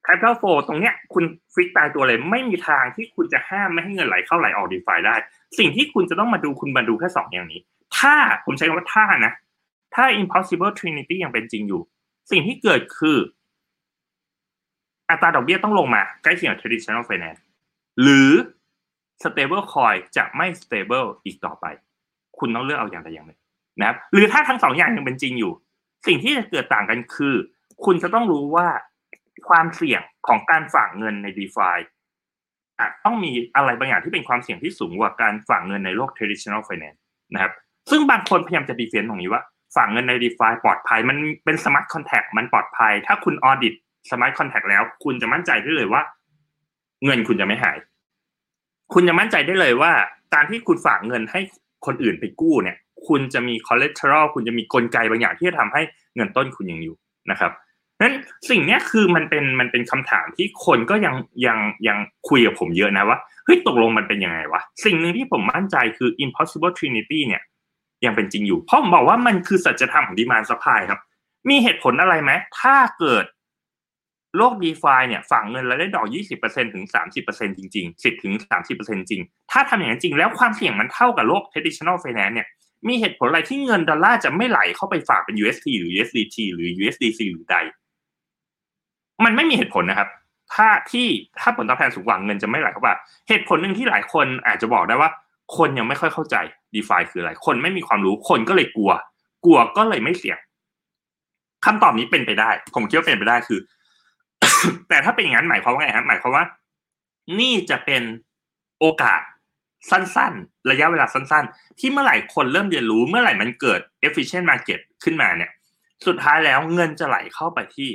capital flow ตรงเนี้ยคุณฟิกตายตัวเลยไม่มีทางที่คุณจะห้ามไม่ให้เงินไหลเข้าไหลออก DeFi ได้สิ่งที่คุณจะต้องมาดูคุณมาดูแค่2อย่างนี้ถ้าผมใช้คำว่าถ้า impossible trinity ยังเป็นจริงอยู่สิ่งที่เกิดคืออัตราดอกเบี้ยต้องลงมาใกล้เคียงกับ traditional finance หรือ stable coin จะไม่ stable อีกต่อไปคุณต้องเลือกเอาอย่างใดอย่างหนึ่งนะครับหรือถ้าทั้ง2อย่างยังเป็นจริงอยู่สิ่งที่จะเกิดต่างกันคือคุณจะต้องรู้ว่าความเสี่ยงของการฝากเงินใน DeFi ต้องมีอะไรบางอย่างที่เป็นความเสี่ยงที่สูงกว่าการฝากเงินในโลก traditional finance นะครับซึ่งบางคนพยายามจะ defend ตรงนี้ว่าฝากเงินใน DeFi ปลอดภัยมันเป็น smart contract มันปลอดภัยถ้าคุณ audit smart contract แล้วคุณจะมั่นใจได้เลยว่าเงินคุณจะไม่หายคุณจะมั่นใจได้เลยว่าการที่คุณฝากเงินให้คนอื่นไปกู้เนี่ยคุณจะมี collateral คุณจะมีกลไกบางอย่างที่จะทำให้เงินต้นคุณยังอยู่นะครับนั้นสิ่งนี้คือมันเป็นคำถามที่คนก็ยังคุยกับผมเยอะนะว่าเฮ้ยตกลงมันเป็นยังไงวะสิ่งนึงที่ผมมั่นใจคือ impossible trinity เนี่ยยังเป็นจริงอยู่เพราะผมบอกว่ามันคือสัจธรรมของ demand supply ครับมีเหตุผลอะไรไหมถ้าเกิดโลก DeFi เนี่ยฝากเงินแล้วได้ดอก 20% ถึง 30% จริงๆ 10 ถึง 30% จริงถ้าทำอย่างนั้นจริงแล้วความเสี่ยงมันเท่ากับโลก traditional finance เนี่ยมีเหตุผลอะไรที่เงินดอลลาร์จะไม่ไหลเข้าไปฝากเป็น UST หรือ USDT หรือ USDC หรือใดมันไม่มีเหตุผลนะครับถ้าผลตอบแทนสูงกว่าเงินจะไม่ไหลเข้าไปเหตุผลนึงที่หลายคนอาจจะบอกได้ว่าคนยังไม่ค่อยเข้าใจ DeFi คืออะไรคนไม่มีความรู้คนก็เลยกลัวก็เลยไม่เสี่ยงคำตอบนี้เป็นไปได้ผมคิดว่าเป็นไปได้คือ แต่ถ้าเป็นอย่างนั้นหมายความว่าไงครับหมายความว่านี่จะเป็นโอกาสสั้นๆระยะเวลาสั้นๆที่เมื่อไหร่คนเริ่มเรียนรู้เมื่อไหร่มันเกิด efficient market ขึ้นมาเนี่ยสุดท้ายแล้วเงินจะไหลเข้าไปที่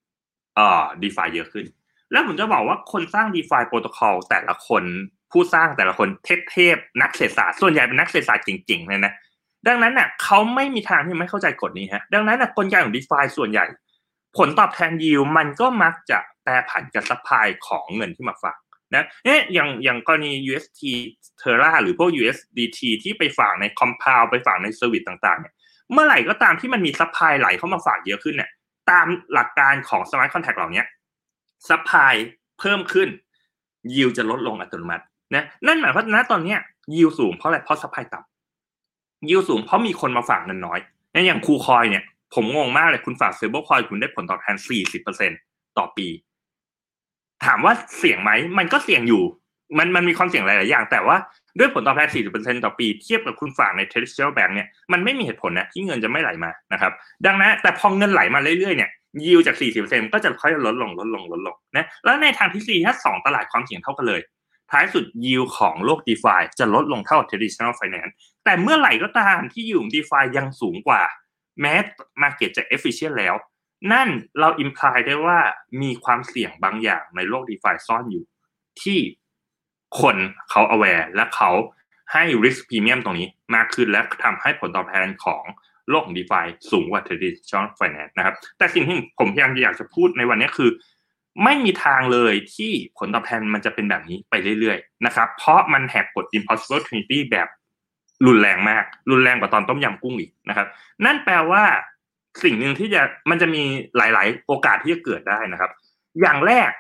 DeFi เยอะขึ้นแล้วผมจะบอกว่าคนสร้าง DeFi protocol แต่ละคนผู้สร้างแต่ละคนเทพนักเศรษฐศาสตร์ส่วนใหญ่เป็นนักเศรษฐศาสตร์เก่งๆเลยนะดังนั้นน่ะเขาไม่มีทางที่ไม่เข้าใจกฎนี้ฮะดังนั้นน่ะกลไกของ DeFi ส่วนใหญ่ผลตอบแทน yield มันก็มักจะแปรผันกับซัพพลายของเงินที่มาฝากนะอย่างกรณี UST Terra หรือพวก USDT ที่ไปฝากใน Compound ไปฝากในเซอร์วิสต่างๆเนี่ยเมื่อไหร่ก็ตามที่มันมีซัพพลายไหลเข้ามาฝากเยอะขึ้นเนี่ยตามหลักการของ Smart Contract เหล่านี้ซัพพลายเพิ่มขึ้น yield จะลดลงอัตโนมัตินะนั่นหมายความว่าตอนนี้ yield สูงเพราะอะไรเพราะซัพพลายต่ำ yield สูงเพราะมีคนมาฝากเงินน้อยนะอย่าง KuCoin เนี่ยผมงงมากเลยคุณฝาก Stablecoin คุณได้ผลตอบแทน 40% ต่อปีถามว่าเสี่ยงไหมมันก็เสี่ยงอยู่มันมีความเสี่ยงหลายๆอย่างแต่ว่าด้วยผลตอบแทน 40% ต่อปีเทียบกับคุณฝากใน Traditional Bank เนี่ยมันไม่มีเหตุผลนะที่เงินจะไม่ไหลมานะครับดังนั้นแต่พอเงินไหลมาเรื่อยๆเนี่ยยิวจาก 40% ก็จะค่อยลดลงนะแล้วในทางทฤษฎีถ้า2ตลาดความเสี่ยงเท่ากันเลยท้ายสุดยิวของโลก DeFi จะลดลงเท่า Traditional Finance แต่เมื่อไหร่ก็ตามที่ยิวของ DeFi ยังสูงกว่าแม้ Market จะ Efficient แล้วนั่นเรา imply ได้ว่ามีความเสี่ยงบางอย่างในโลก DeFi ซ่อนอยู่ที่คนเขา aware และเขาให้ risk premium ตรงนี้มากขึ้นและทำให้ผลตอบแทนของโลกของ DeFi สูงกว่า traditional finance นะครับแต่สิ่งที่ผมพยายามอยากจะพูดในวันนี้คือไม่มีทางเลยที่ผลตอบแทนมันจะเป็นแบบนี้ไปเรื่อยๆนะครับเพราะมันแหกกฎ impossible trinity แบบรุนแรงมากรุนแรงกว่าตอนต้มยำกุ้งอีกนะครับนั่นแปลว่าสิ่งหนึ่งที่มันจะมีหลายๆโอกาสที่จะเกิดได้นะครับอย่างแรก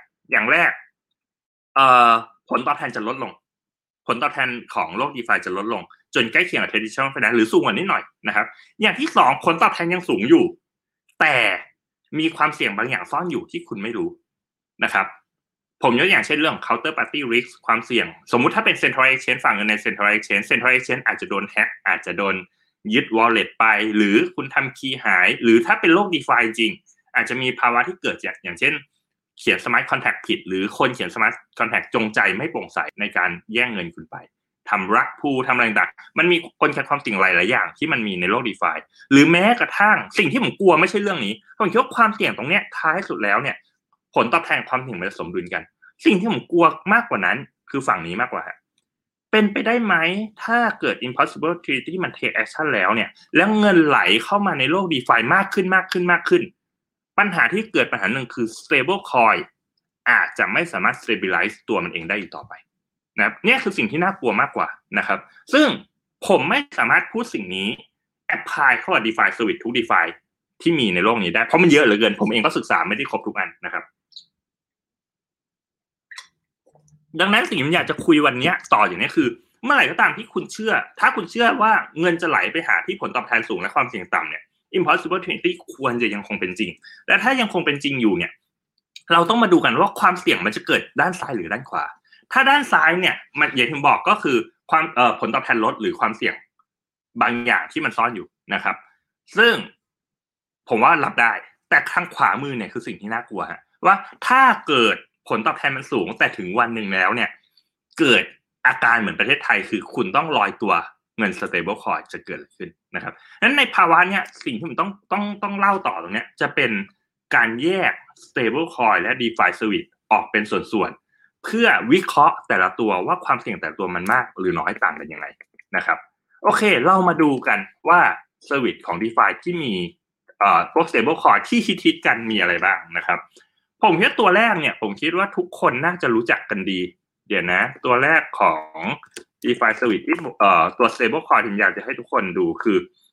ผลตอบแทนจะลดลงผลตอบแทนของโลก DeFi จะลดลงจนใกล้เคียงกับ traditional finance หรือสูงกว่านิดหน่อยนะครับอย่างที่2ผลตอบแทนยังสูงอยู่แต่มีความเสี่ยงบางอย่างซ่อนอยู่ที่คุณไม่รู้นะครับผมยกอย่างเช่นเรื่อง counter party risk ความเสี่ยงสมมุติถ้าเป็น central exchange ฝากเงินใน central exchange อาจจะโดนแฮกอาจจะโดนยึด wallet ไปหรือคุณทำคีย์หายหรือถ้าเป็นโลก DeFi จริงอาจจะมีภาวะที่เกิดจากอย่างเช่นเขียน smart contract ผิดหรือคนเขียน smart contract จงใจไม่โปร่งใสในการแย่งเงินคุณไปทำรักพูทำอะไรต่างมันมีกลไกความเสี่ยงหลายๆอย่างที่มันมีในโลก DeFi หรือแม้กระทั่งสิ่งที่ผมกลัวไม่ใช่เรื่องนี้ผมคิดว่าความเสี่ยงตรงเนี้ยท้ายสุดแล้วเนี่ยผลตอบแทนความเสี่ยงมันสมดุลกันสิ่งที่ผมกลัวมากกว่านั้นคือฝั่งนี้มากกว่าเป็นไปได้ไหมถ้าเกิด impossible trinity ที่มัน take action แล้วเนี่ยแล้วเงินไหลเข้ามาในโลก DeFi มากขึ้นปัญหาที่เกิดปัญหาหนึ่งคือ stable coin อาจจะไม่สามารถ stabilize ตัวมันเองได้อีกต่อไปนะครับนี่คือสิ่งที่น่ากลัวมากกว่านะครับซึ่งผมไม่สามารถพูดสิ่งนี้ apply เข้ากับ DeFi service ทุก DeFi ที่มีในโลกนี้ได้เพราะมันเยอะเหลือเกินผมเองก็ศึกษาไม่ได้ครบทุกอันนะครับดังนั้นสิ่งที่อยากจะคุยวันนี้ต่ออย่างนี้คือเมื่อไหร่ก็ตามที่คุณเชื่อถ้าคุณเชื่อว่าเงินจะไหลไปหาที่ผลตอบแทนสูงและความเสี่ยงต่ำเนี่ย impossible 20ควรจะยังคงเป็นจริงและถ้ายังคงเป็นจริงอยู่เนี่ยเราต้องมาดูกันว่าความเสี่ยงมันจะเกิดด้านซ้ายหรือด้านขวาถ้าด้านซ้ายเนี่ยมันอย่างที่บอกก็คือความผลตอบแทนลดหรือความเสี่ยงบางอย่างที่มันซ่อนอยู่นะครับซึ่งผมว่ารับได้แต่ข้างขวามือเนี่ยคือสิ่งที่น่ากลัวฮะว่าถ้าเกิดผลตอบแทนมันสูงแต่ถึงวันหนึ่งแล้วเนี่ยเกิดอาการเหมือนประเทศไทยคือคุณต้องลอยตัวเงิน stable coin จะเกิดขึ้นนะครับนั้นในภาวะเนี้ยสิ่งที่ผมต้องเล่าต่อตรงเนี้ยจะเป็นการแยก stable coin และ DeFi service ออกเป็นส่วนๆเพื่อวิเคราะห์แต่ละตัวว่าความเสี่ยงแต่ละตัวมันมากหรือน้อยต่างกันยังไงนะครับโอเคเรามาดูกันว่า service ของ DeFi ที่มีพวก stable coin ที่ฮิตๆกันมีอะไรบ้างนะครับผมคิดตัวแรกเนี่ยผมคิดว่าทุกคนน่าจะรู้จักกันดีเดี๋ยวนะตัวแรกของ DeFi service ที่ตัว stable coin ที่อยากจะให้ทุกคนดูคือ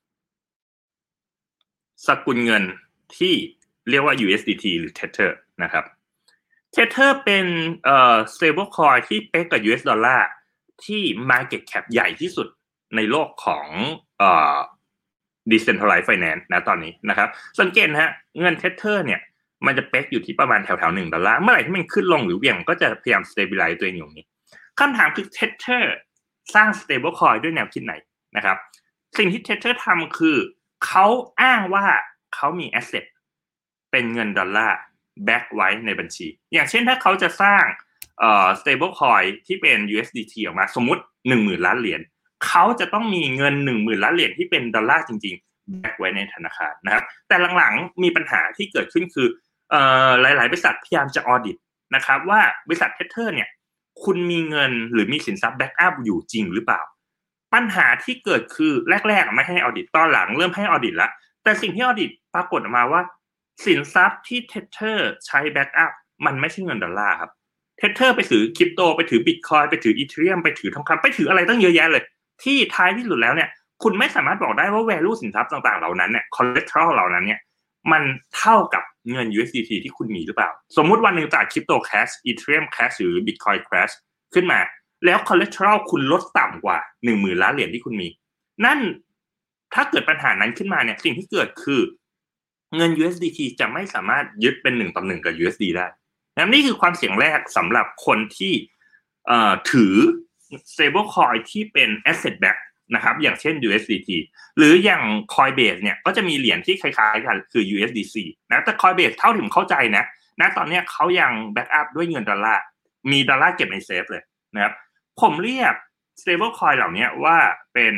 สกุลเงินที่เรียกว่า USDT หรือ Tether นะครับ Tether เป็นstable coin ที่เป๊กกับ US ดอลลาร์ที่ market cap ใหญ่ที่สุดในโลกของdecentralized finance นะตอนนี้นะครับสังเกตนะฮะเงิน Tether เนี่ยมันจะเป๊กอยู่ที่ประมาณแถวๆ$1เมื่อไหร่ที่มันขึ้นลงหรือเหวี่ยงก็จะพยายาม stabilize ตัวเองอยู่นี้คำถามคือ Tether สร้าง stable coin ด้วยแนวคิดไหนนะครับสิ่งที่ Tether ทำคือเขาอ้างว่าเขามี asset เป็นเงินดอลลาร์แบ็กไว้ในบัญชีอย่างเช่นถ้าเขาจะสร้างstable coin ที่เป็น USDT ออกมาสมมุติ 10,000 ล้านเหรียญเขาจะต้องมีเงิน 10,000 ล้านเหรียญที่เป็นดอลลาร์จริงๆแบ็กไว้ในธนาคารนะครับแต่หลังๆมีปัญหาที่เกิดขึ้นคือหลายๆบริษัทพยายามจะออดิตนะครับว่าบริษัท Tether เนี่ยคุณมีเงินหรือมีสินทรัพย์แบ็กอัพอยู่จริงหรือเปล่าปัญหาที่เกิดคือแรกๆไม่ให้ออดิตตอนหลังเริ่มให้ออดิตแล้วแต่สิ่งที่ออดิตปรากฏออกมาว่าสินทรัพย์ที่ Tether ใช้แบ็กอัพมันไม่ใช่เงินดอลลาร์ครับ Tether ไปถือคริปโตไปถือ Bitcoin ไปถือ Ethereum ไปถือทองคำไปถืออะไรตั้งเยอะแยะเลยที่ท้ายที่สุดแล้วเนี่ยคุณไม่สามารถบอกได้ว่า value สินทรัพย์ต่างๆเหล่านั้นเนี่ย collateral เหล่านั้นเนี่ยมันเท่ากับเงิน USDT ที่คุณมีหรือเปล่าสมมุติวันนึงจากคริปโต crash Ethereum crash หรือ Bitcoin crash ขึ้นมาแล้ว collateral คุณลดต่ำกว่า 10,000 ล้านเหรียญที่คุณมีนั่นถ้าเกิดปัญหานั้นขึ้นมาเนี่ยสิ่งที่เกิดคือเงิน USDT จะไม่สามารถยึดเป็น1:1กับ USD ได้นี่คือความเสี่ยงแรกสำหรับคนที่ถือ stable coin ที่เป็น asset back นะครับอย่างเช่น USDT หรืออย่าง Coinbase เนี่ยก็จะมีเหรียญที่คล้ายๆกันคือ USDC นะแต่ Coinbase เท่าที่ผมเข้าใจนะตอนนี้เขายัง back up ด้วยเงินดอลลาร์มีดอลลาร์เก็บในเซฟเลยนะครับผมเรียก stable coin เหล่านี้ว่าเป็น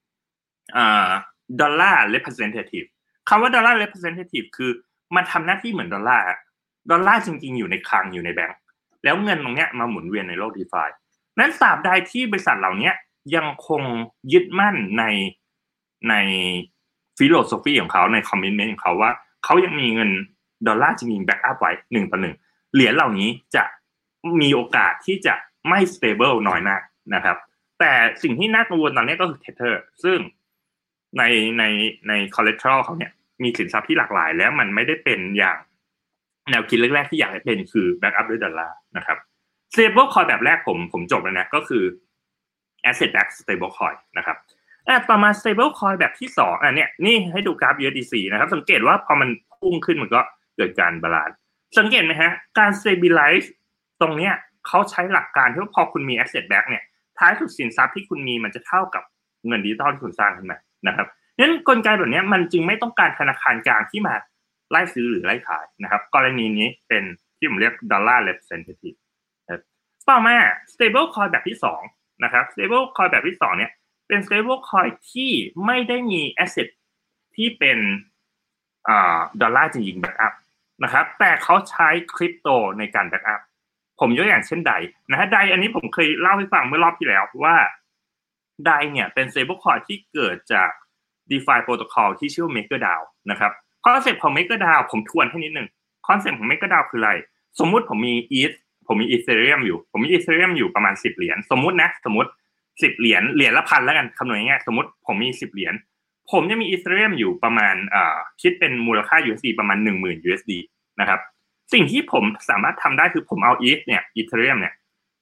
dollar representative คำว่า dollar representative คือมันทำหน้าที่เหมือนดอลลาร์จริงๆอยู่ในคลังอยู่ในแบงก์แล้วเงินตรงเนี้ยมาหมุนเวียนในโลก DeFi นั้นตราบใดที่บริษัทเหล่านี้ยังคงยึดมั่นในฟิโลโซฟีของเขาในคอมมิตเมนต์ของเขาว่าเขายังมีเงินดอลลาร์จริงๆแบ็กอัพไว้1:1เหรียญเหล่านี้จะมีโอกาสที่จะไม่ stable น้อยมากนะครับแต่สิ่งที่น่ากังวลตอนนี้ก็คือ Tether ซึ่งใน collateral เขาเนี่ยมีสินทรัพย์ที่หลากหลายแล้วมันไม่ได้เป็นอย่างแนวคิดแรกๆที่อยากให้เป็นคือ back up ด้วยดอลลาร์นะครับ stable coin แบบแรกผมจบแล้วนะก็คือ asset backed stable coin นะครับต่อมา stable coin แบบที่2เนี่ยนี่ให้ดูกราฟ USDC นะครับสังเกตว่าพอมันพุ่งขึ้นมันก็เกิดการบาลานซ์สังเกตไหมฮะการ stabilize ตรงเนี้ยเขาใช้หลักการที่ว่าพอคุณมี asset back เนี่ยท้ายสุดสินทรัพย์ที่คุณมีมันจะเท่ากับเงินดิจิตอลที่คุณสร้างขึ้นมานะครับงั้นกลไกแบบนี้มันจึงไม่ต้องการธนาคารกลางที่มาไล่ซื้อหรือไล่ขายนะครับกรณีนี้เป็นที่ผมเรียก dollar representative ต่อมา stable coin แบบที่2นะครับ stable coin แบบที่2เนี่ยเป็น stable coin ที่ไม่ได้มี asset ที่เป็นดอลลาร์จริงๆ backup นะครับแต่เขาใช้คริปโตในการ backup ผมยกอย่างเช่นไดนะฮะไดอันนี้ผมเคยเล่าให้ฟังเมื่อรอบที่แล้วว่าไดเนี่ยเป็น stable coin ที่เกิดจาก DeFi protocol ที่ชื่อ MakerDAO นะครับคอนเซ็ปต์ของ MakerDAO ผมทวนให้นิดนึงคอนเซ็ปต์ของ MakerDAO คืออะไรสมมุติผมมี Ethereum อยู่ประมาณ10เหรียญสมมุติ10เหรียญละ1,000แล้วกันคำนวณง่ายๆสมมุติผมมี10เหรียญผมจะมี Ethereum อยู่ประมาณคิดเป็นมูลค่า USD ประมาณ 10,000 USD นะครับสิ่งที่ผมสามารถทำได้คือผมเอา Ethereum เนี่ย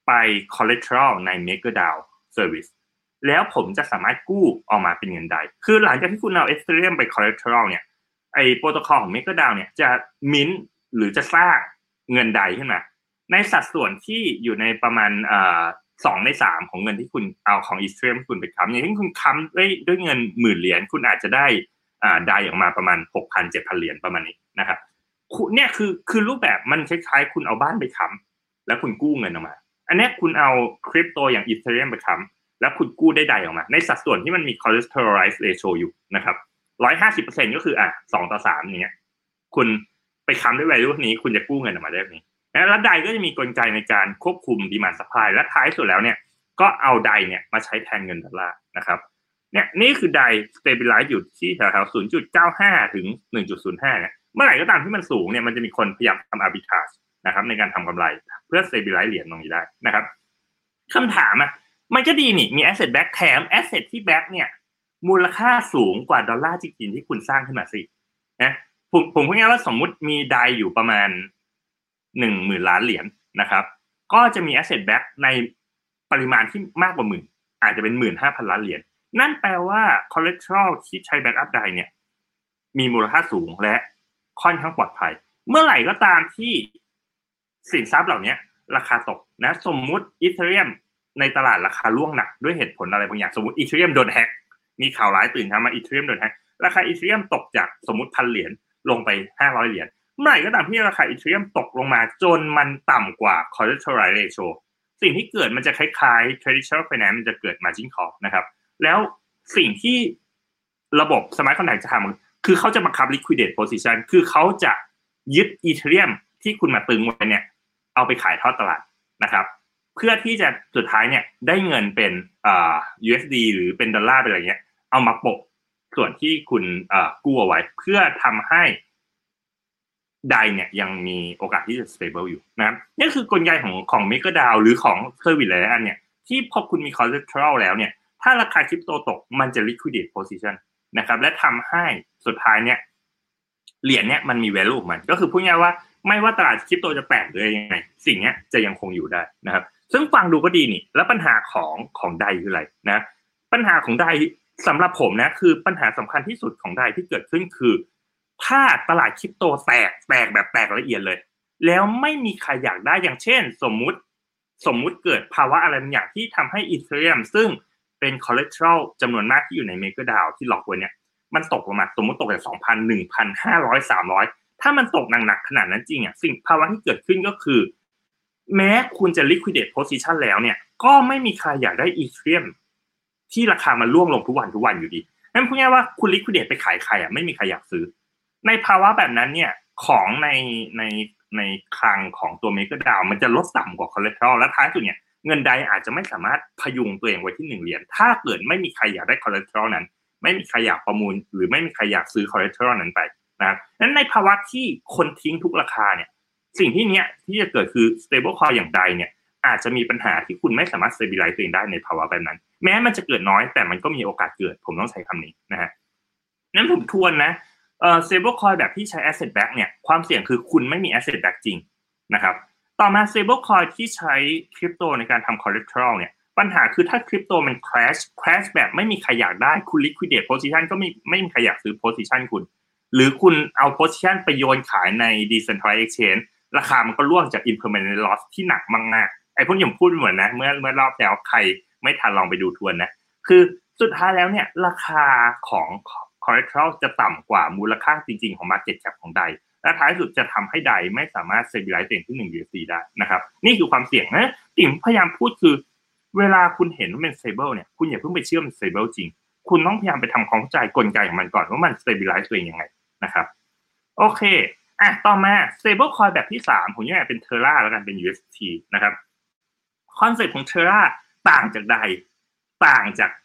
ไป collateral ใน MakerDAO service แล้วผมจะสามารถกู้ออกมาเป็นเงินใดคือหลังจากที่คุณเอา Ethereum ไป collateral เนี่ยไอ้โปรโตคอลของ MakerDAO เนี่ยจะmint หรือจะสร้างเงินใดขึ้นมาในสัดส่วนที่อยู่ในประมาณ2 ใน 3ของเงินที่คุณเอาของ Ethereum คุณไปค้ำอย่างเช่นคุณค้ำด้วยเงิน10,000 คุณอาจจะได้ใดออกมาประมาณ 6,000-7,000 เหรียญประมาณนี้นะครับเนี่ยคือรูปแบบมันคล้ายๆคุณเอาบ้านไปค้ำแล้วคุณกู้เงินออกมาอันนี้คุณเอาคริปโตอย่าง Ethereum ไปค้ำแล้วคุณกู้ได้ใดออกมาในสัดส่วนที่มันมี collateralized ratio อยู่นะครับ 150% ก็คือ2:3อย่างเงี้ยคุณไปค้ำด้วย value นี้คุณจะกู้เงินออกมาได้แบบนี้แล้วไดก็จะมีกลไกในการควบคุม demand supply และท้ายสุดแล้วเนี่ยก็เอาไดเนี่ยมาใช้แทนเงินดอลลาร์นะครับเนี่ยนี่คือได stabilize อยู่ที่แถวๆ 0.95 ถึง 1.05 เนี่ยเมื่อไหร่ก็ตามที่มันสูงเนี่ยมันจะมีคนพยายามทำ arbitrage นะครับในการทำกำไรเพื่อ stabilize เหรียญตรงนี้ได้นะครับคำถามมันก็ดีนี่มี asset back แถม asset ที่ back เนี่ยมูลค่าสูงกว่าดอลลาร์จริงๆที่คุณสร้างขึ้นมาสินะผมพูดง่ายๆว่าสมมุติมีไดอยู่ประมาณ 10,000 ล้านเหรียญนะครับก็จะมี asset back ในปริมาณที่มากกว่า10,000อาจจะเป็น 15,000 ล้านเหรียญนั่นแปลว่า collateral ที่ใช้ backup ไดเนี่ยมีมูลค่าสูงและค่อนข้างปลอดภัยเมื่อไหร่ก็ตามที่สินทรัพย์เหล่านี้ราคาตกนะสมมุติ Ethereum ในตลาดราคาร่วงหนักด้วยเหตุผลอะไรบางอย่างสมมุติ Ethereum โดนแฮกมีข่าวร้ายตื่นเช้ามา Ethereum โดนแฮกราคา Ethereum ตกจากสมมุติ 1,000 เหรียญลงไป500 เหรียญเมื่อไหร่ก็ตามที่ราคา Ethereum ตกลงมาจนมันต่ำกว่า collateralized ratio สิ่งที่เกิดมันจะคล้ายๆ traditional finance มันจะเกิด margin call นะครับแล้วสิ่งที่ระบบ smart contract จะทำคือเขาจะบังคับ liquidate position คือเขาจะยึด Ethereum ที่คุณมาตึงไว้เนี่ยเอาไปขายทอดตลาดนะครับเพื่อที่จะสุดท้ายเนี่ยได้เงินเป็นUSD หรือเป็นดอลลาร์ไปอะไรเงี้ยเอามาโปะส่วนที่คุณกู้เอาไว้เพื่อทำให้ไดเนี่ยยังมีโอกาสที่จะ stable อยู่นะครับนี่คือกลไกของ MakerDAO หรือของ service หลายอันเนี่ยที่พอคุณมี collateral แล้วเนี่ยถ้าราคาคริปโตตกมันจะ liquidate position นะครับและทำให้สุดท้ายเนี่ยเหรียญเนี่ยมันมี value ของมันก็คือพูดง่ายว่าไม่ว่าตลาดคริปโตจะแตกหรือยังไงสิ่งนี้จะยังคงอยู่ได้นะครับซึ่งฟังดูก็ดีนี่แล้วปัญหาของไดคืออะไรนะปัญหาของไดสำหรับผมนะคือปัญหาสำคัญที่สุดของไดที่เกิดขึ้นคือถ้าตลาดคริปโตแตกแบบแตกละเอียดเลยแล้วไม่มีใครอยากได้อย่างเช่นสมมุติเกิดภาวะอะไรบางอย่างที่ทำให้ Ethereum ซึ่งเป็น collateral จำนวนมากที่อยู่ใน MakerDAO ที่ล็อกไว้เนี่ยมันตกลงมาสมมติตกจาก 2,000 1,500 300ถ้ามันตกหนักๆขนาดนั้นจริงสิ่งภาวะที่เกิดขึ้นก็คือแม้คุณจะ liquidate position แล้วเนี่ยก็ไม่มีใครอยากได้ Ethereum ที่ราคามันร่วงลงทุกวันอยู่ดีนั่นพูดง่ายว่าคุณ liquidate ไปขายใครไม่มีใครอยากซื้อในภาวะแบบนั้นเนี่ยของในคลังของตัว MakerDAO มันจะลดต่ำกว่า collateral และท้ายสุดเนี่ยเงินใดอาจจะไม่สามารถพยุงตัวเองไว้ที่1เหรียญถ้าเกิดไม่มีใครอยากได้ collateral นั้นไม่มีใครอยากประมูลหรือไม่มีใครอยากซื้อ collateral นั้นไปนะครับนั้นในภาวะที่คนทิ้งทุกราคาเนี่ยสิ่งที่จะเกิดคือ stable coin อย่างใดเนี่ยอาจจะมีปัญหาที่คุณไม่สามารถ stabilize ตัวเองได้ในภาวะแบบนั้นแม้มันจะเกิดน้อยแต่มันก็มีโอกาสเกิดผมต้องใช้คำนี้นะฮะนั้นผมทวนนะstable coin แบบที่ใช้ asset back เนี่ยความเสี่ยงคือคุณไม่มี asset back จริงนะครับต่อมา stable coin ที่ใช้คริปโตในการทำ collateral เนี่ยปัญหาคือถ้าคริปโตมัน crash แบบไม่มีใครอยากได้คุณ liquidate position ก็ไม่มีใครอยากซื้อ position คุณหรือคุณเอา position ไปโยนขายใน decentralized exchange ราคามันก็ร่วงจาก impermanent loss ที่หนักมากๆไอ้พวกอย่างพูดเหมือนนะเมื่อรอบแล้วใครไม่ทันลองไปดูทวนนะคือสุดท้ายแล้วเนี่ยราคาของ collateral จะต่ำกว่ามูลค่าจริงๆของ market cap ของไดและท้ายสุดจะทำให้ไดไม่สามารถ stabilize ตัวเองที่1 USD ได้นะครับนี่คือความเสี่ยงนะสิ่งพยายามพูดคือเวลาคุณเห็นว่ามัน stable เนี่ยคุณอย่าเพิ่งไปเชื่อมัน stable จริงคุณต้องพยายามไปทำความเข้าใจกลไกของมันก่อนว่ามัน stabilize ตัวเองยังไงนะครับโอเคต่อมา stable coin แบบที่3ผมแยกเป็น Terra แล้วกันเป็น UST นะครับคอนเซ็ปต์ของ Terra ต่างจากใดต่างจาก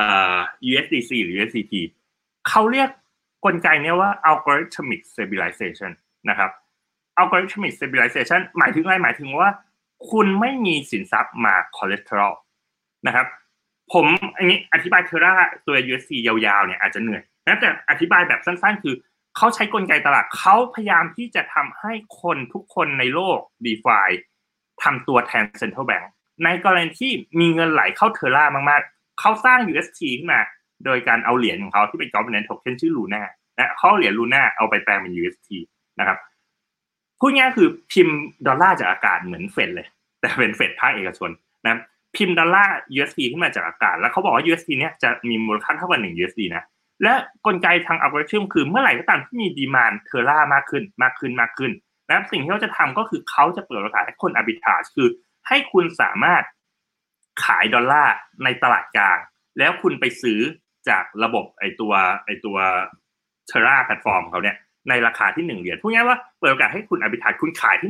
USDC หรือ USDT เขาเรียกกลไกนี้ว่า algorithmic stabilization นะครับ algorithmic stabilization หมายถึงอะไรหมายถึงว่าคุณไม่มีสินทรัพย์มา collateral นะครับผมอันนี้อธิบาย Terra ตัว UST ยาวๆเนี่ยอาจจะเหนื่อยนะแต่อธิบายแบบสั้นๆคือเขาใช้กลไกตลาดเขาพยายามที่จะทำให้คนทุกคนในโลก DeFi ทำตัวแทน Central Bank ในกรณีที่มีเงินไหลเข้าเทอร่ามากๆเขาสร้าง UST ขึ้นมาโดยการเอาเหรียญของเขาที่เป็น governance token ชื่อ Luna นะเขาเหรียญ Luna เอาไปแปลงเป็น UST นะครับพูดง่ายคือพิมพ์ดอลลาร์จากอากาศเหมือนเฟดเลยแต่เป็นเฟดภาคเอกชนนะพิมพ์ดอลลาร์ UST ขึ้นมาจากอากาศแล้วเขาบอกว่า UST เนี่ยจะมีมูลค่าเท่ากับ1 USD นะและกลไกทางอัลกอริทึมคือเมื่อไหร่ก็ตามที่มีดีมานด์เทอร่ามากขึ้นนะสิ่งที่เขาจะทำก็คือเขาจะเปิดโอกาสให้คนอาร์บิทราจคือให้คุณสามารถขายดอลลาร์ในตลาดกลางแล้วคุณไปซื้อจากระบบไอตัวเทอร่าแพลตฟอร์มเขาเนี่ยในราคาที่1เหรียญพูดง่ายว่าเปิดโอกาสให้คุณอาร์บิทราจคุณขายที่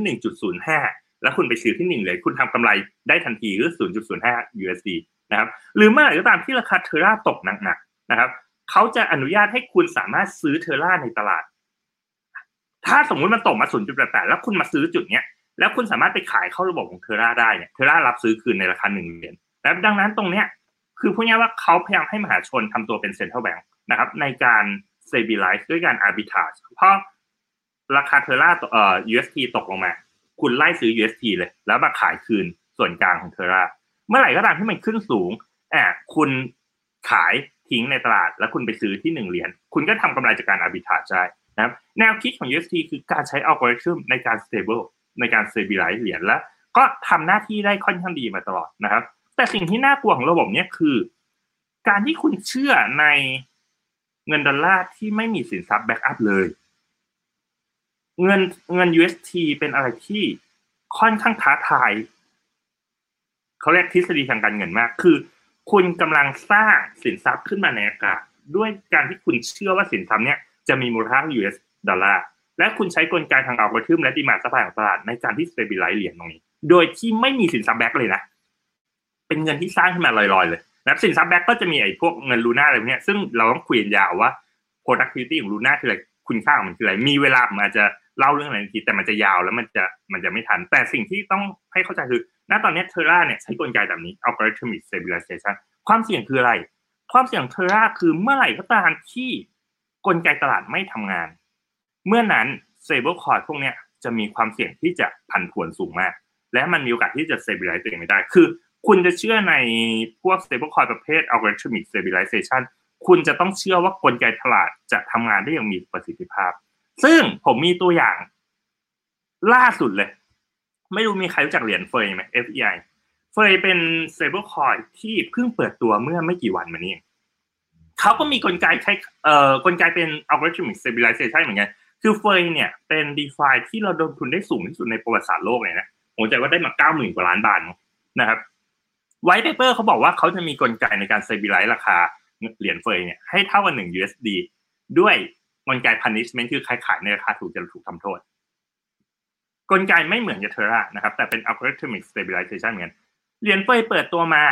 1.05 แล้วคุณไปซื้อที่1เหรียญคุณทำกำไรได้ทันทีคือ 0.05 USD นะครับหรือเมื่อไหร่ก็ตามที่ราคาเทอร่าตกหนักๆนะครับเขาจะอนุญาตให้คุณสามารถซื้อเทอร่าในตลาดถ้าสมมุติมันตกมา 0.88 แล้วคุณมาซื้อจุดเนี้ยแล้วคุณสามารถไปขายเข้าระบบของเทอร่าได้เนี่ยเทอร่ารับซื้อคืนในราคา1เหรียญและดังนั้นตรงเนี้ยคือพูดง่ายว่าเขาพยายามให้มหาชนทำตัวเป็นเซ็นทรัลแบงค์นะครับในการ stabilize ด้วยการ arbitrage เพราะราคาเทอร่าUST ตกลงมาคุณไล่ซื้อ UST เลยแล้วมาขายคืนส่วนกลางของเทอร่าเมื่อไหร่ก็ตามที่มันขึ้นสูงคุณขายทิ้งในตลาดแล้วคุณไปซื้อที่1เหรียญคุณก็ทำกำไรจากการ arbitrage ได้นะครับแนวคิดของ UST คือการใช้อัลกอริทึมในการ stable ในการ stabilize เหรียญแล้วก็ทำหน้าที่ได้ค่อนข้างดีมาตลอดนะครับแต่สิ่งที่น่ากลัวของระบบนี้คือการที่คุณเชื่อในเงินดอลลาร์ที่ไม่มีสินทรัพย์แบ็กอัพเลยเงิน UST เป็นอะไรที่ค่อนข้างท้าทายเขาเรียกทฤษฎีทางการเงินมากคือคุณกำลังสร้างสินทรัพย์ขึ้นมาในอากาศด้วยการที่คุณเชื่อว่าสินทรัพย์เนี้ยจะมีมูลค่า US ดอลลาร์และคุณใช้กลไกทางอัลกอริทึมและดีมานด์ซัพพลายของตลาดในการที่ stabilize เหรียญตรงนี้โดยที่ไม่มีสินทรัพย์แบ็กเลยนะเป็นเงินที่สร้างขึ้นมาลอยๆเลยนะสินทรัพย์แบ็กก็จะมีไอ้พวกเงินลูน่าอะไรพวกนี้ซึ่งเราต้องคุยกันยาวว่า productivity ของลูน่าคืออะไรคุณค่าของมันคืออะไรมีเวลาผมอาจจะเล่าเรื่องอะไรทีแต่มันจะยาวแล้วมันจะไม่ทันแต่สิ่งที่ต้องให้เข้าใจคือณตอนนี้เทอร่าเนี่ยใช้กลไกแบบนี้ algorithmic stabilization ความเสี่ยงคืออะไรความเสี่ยงเทอร่าคือเมื่อไหร่ก็ตามที่กลไกตลาดไม่ทำงานเมื่อนั้น stable coin พวกนี้จะมีความเสี่ยงที่จะผันผวนสูงมากและมันมีโอกาสที่จะ stabilize ตัวเองไม่ได้คือคุณจะเชื่อในพวก stable coin ประเภท algorithmic stabilization คุณจะต้องเชื่อว่ากลไกตลาดจะทำงานได้อย่างมีประสิทธิภาพซึ่งผมมีตัวอย่างล่าสุดเลยไม่รู้มีใครรู้จักเหรียญเฟยไหม FEI เฟยเป็น stable coin ที่เพิ่งเปิดตัวเมื่อไม่กี่วันมานี้เขาก็มีกลไกใช้กลไกเป็น algorithmic stabilization เหมือนกันคือเฟยเนี่ยเป็น DeFi ที่เราลงทุนได้สูงที่สุดในประวัติศาสตร์โลกเลยนะผมจำว่าได้มา 90,000 กว่าล้านบาทนะครับ White Paper เขาบอกว่าเขาจะมีกลไกในการ stabilize ราคาเหรียญเฟยเนี่ยให้เท่ากับ1 USD ด้วยกลไก punishment คือใครขายในราคาถูกจะถูกทำโทษกลไกไม่เหมือนกับเทอร่านะครับแต่เป็น algorithmic stabilization เหมือนเหรียญเฟยเปิดตัวมา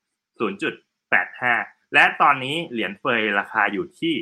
0.85 และตอนนี้เหรียญเฟยราคาอยู่ที่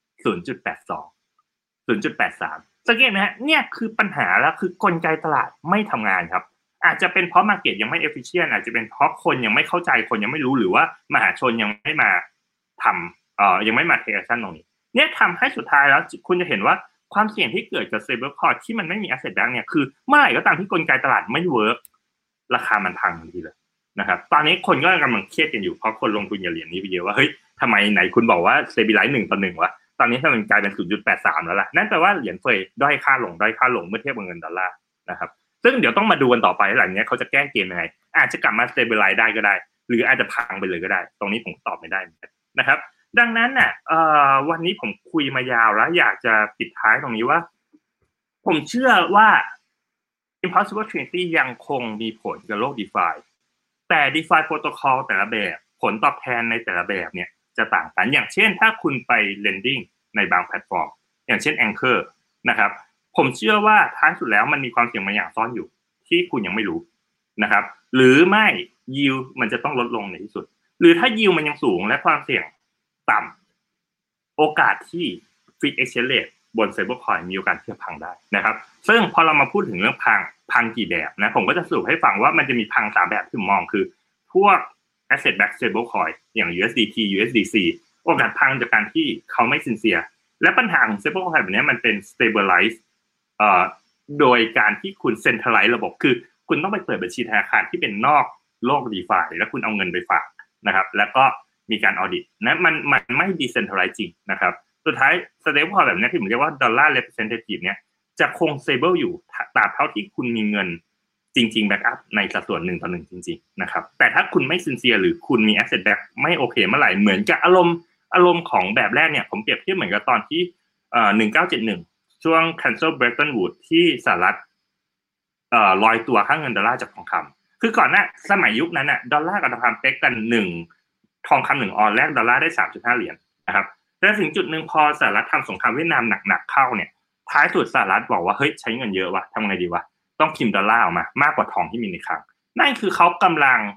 0.82 0.83 สังเกตไหมฮะเนี่ยคือปัญหาแล้วคือกลไกตลาดไม่ทำงานครับอาจจะเป็นเพราะ market ยังไม่ efficient อาจจะเป็นเพราะคนยังไม่เข้าใจคนยังไม่รู้หรือว่ามหาชนยังไม่มาทำยังไม่มา take action ตรงนี้เนี่ยทำให้สุดท้ายแล้วคุณจะเห็นว่าความเสี่ยงที่เกิดกับ stable coin ที่มันไม่มี asset back เนี่ยคือเมื่อไหร่ก็ตามที่กลไกตลาดไม่เวิร์กราคามันพังทันทีเลยนะครับตอนนี้คนก็กำลังเครียดกันอยู่เพราะคนลงทุนกับเหรียญนี้ไปเยอะว่าเฮ้ยทำไมไหนคุณบอกว่า stabilize 1:1วะตอนนี้ถ้ามันกลายเป็น 0.83 แล้วล่ะนั่นแปลว่าเหรียญเฟยด้อยค่าลงเมื่อเทียบกับเงินดอลลาร์นะครับซึ่งเดี๋ยวต้องมาดูกันต่อไปหลังนี้เขาจะแก้เกมยังไงอาจจะกลับมา stabilize ได้ก็ได้หรืออาจจะพังไปเลยก็ได้ตรงนี้ผมตอบไม่ได้นะครับดังนั้นน่ะวันนี้ผมคุยมายาวแล้วอยากจะปิดท้ายตรงนี้ว่าผมเชื่อว่า Impossible Trinity ยังคงมีผลกับโลก DeFi แต่ DeFi Protocol แต่ละแบบผลตอบแทนในแต่ละแบบเนี่ยจะต่างกันอย่างเช่นถ้าคุณไป lending ในบางแพลตฟอร์มอย่างเช่น Anchor นะครับผมเชื่อว่าท้ายสุดแล้วมันมีความเสี่ยงบางอย่างซ่อนอยู่ที่คุณยังไม่รู้นะครับหรือไม่ yield มันจะต้องลดลงในที่สุดหรือถ้า yield มันยังสูงและความเสี่ยงต่ำโอกาสที่ fixed exchange rate บน stablecoin มีโอกาสที่จะพังได้นะครับซึ่งพอเรามาพูดถึงเรื่องพังกี่แบบนะผมก็จะสรุปให้ฟังว่ามันจะมีพัง3แบบที่ผมมองคือพวก asset backed stablecoin อย่าง USDT USDC โอกาสพังจากการที่เขาไม่ sincere และปัญหาของ stablecoin แบบนี้มันเป็น stabilize โดยการที่คุณ centralize ระบบคือคุณต้องไปเปิดบัญชีธนาคารที่เป็นนอกโลก DeFi แล้วคุณเอาเงินไปฝากนะครับแล้วก็มีการออดิตนะมันไม่ decentralized จริงนะครับสุดท้าย stablecoin แบบนี้ที่ผมเรียกว่า dollar representative เนี่ยจะคง stable อยู่ตราบเท่าที่คุณมีเงินจริงๆ backup ในสัดส่วน1:1จริงๆนะครับแต่ถ้าคุณไม่ sincere หรือคุณมี asset back ไม่โอเคเมื่อไหร่เหมือนกับอารมณ์ของแบบแรกเนี่ยผมเปรียบเทียบเหมือนกับตอนที่1971ช่วง cancel Bretton Woods ที่สหรัฐลอยตัวค่าเงินดอลลาร์จากทองคำคือก่อนหน้าสมัยยุคนั้นน่ะดอลลาร์กับทองคำเป๊กกัน1ทองคำ1ออนแลกดอลลาร์ได้ 3.5 เหรียญนะครับแล้วถึงจุดนึงพอสหรัฐทำสงครามเวียดนามหนักๆเข้าเนี่ยท้ายสุดสหรัฐบอกว่าเฮ้ยใช้เงินเยอะวะทำไงดีวะต้องพิมพ์ดอลลาร์ออกมามากกว่าทองที่มีในคลังนั่นคือเขากำลัง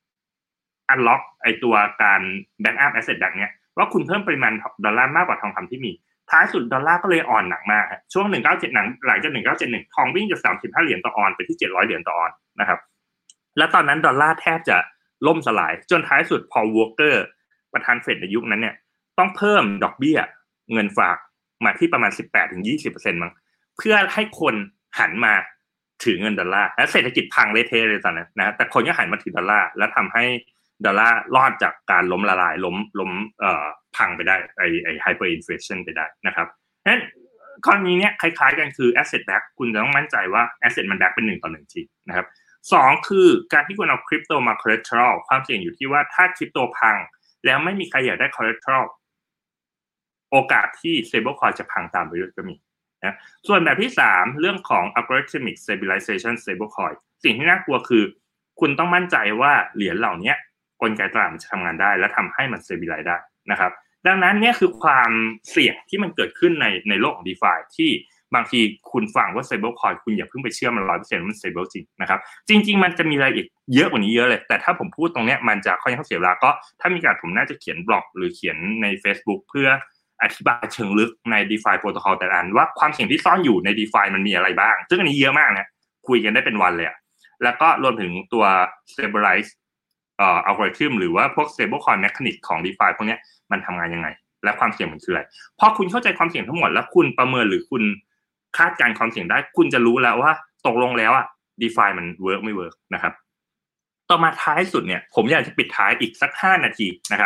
unlock ไอตัวการ backup asset แบบเนี้ยว่าคุณเพิ่มปริมาณดอลลาร์มากกว่าทองคำที่มีท้ายสุดดอลลาร์ก็เลยอ่อนหนักมากช่วง1971หลังจาก1971ทองวิ่งจาก35เหรียญต่อออนไปที่700เหรียญต่อออนนะครับแล้วตอนนั้นดอลลาร์แทบจะล่มสลายจนท้ายสุดพอวอลเกอร์ประธานเฟดในยุคนั้นเนี่ยต้องเพิ่มดอกเบี้ยเงินฝากมาที่ประมาณ 18-20% มั้งเพื่อให้คนหันมาถือเงินดอลลาร์และเศรษฐกิจพังเละเทะเลยตอนนั้นนะแต่คนก็หันมาถือดอลลาร์แล้วทำให้ดอลลาร์รอดจากการล้มละลายล้มพังไปได้ไอ hyperinflation ไปได้นะครับงั้นกรณีเนี้ยคล้ายๆกันคือ asset back คุณจะต้องมั่นใจว่า asset มัน back เป็น1:1จริงนะครับ2คือการที่คุณเอาคริปโตมา collateral ความเสี่ยงอยู่ที่ว่าถ้าคริปโตพังแล้วไม่มีใครอยากได้ collateral โอกาสที่ stablecoin จะพังตามไปด้วยก็มีนะส่วนแบบที่3เรื่องของ algorithmic stabilization stablecoin สิ่งที่น่ากลัวคือคุณต้องมั่นใจว่าเหรียญเหล่านี้กลไกตลาดมันจะทำงานได้และทำให้มัน stabilize ได้นะครับดังนั้นเนี่ยคือความเสี่ยงที่มันเกิดขึ้นในโลกของ DeFi ที่บางทีคุณฟังว่า stablecoin คุณอย่าเพิ่งไปเชื่อมัน 100% ว่ามัน stable จริงนะครับจริงๆมันจะมีรายละเอียดเยอะกว่านี้เยอะเลยแต่ถ้าผมพูดตรงเนี้ยมันจะค่อนข้างเสียเวลาก็ถ้ามีการผมน่าจะเขียนบล็อกหรือเขียนใน Facebook เพื่ออธิบายเชิงลึกใน DeFi protocol แต่ละอันว่าความเสี่ยงที่ซ่อนอยู่ใน DeFi มันมีอะไรบ้างซึ่งอันนี้เยอะมากนะคุยกันได้เป็นวันเลยแล้วก็รวมถึงตัว stabilizeอัลกอริทึมหรือว่าพวก stablecoin mechanic ของ DeFi พวกนี้มันทำงานยังไงและความเสี่ยงมันคืออะไรพอคุณเข้าใจความเสี่ยงทั้งหมดแล้วคุณประเมินหรือคุณคาดการณ์ความเสี่ยงได้คุณจะรู้แล้วว่าตกลงแล้วDeFi มันเวิร์กไม่เวิร์กนะครับต่อมาท้ายสุดเนี่ยผมอยากจะปิดท้ายอีกสัก5นาทีนะครับ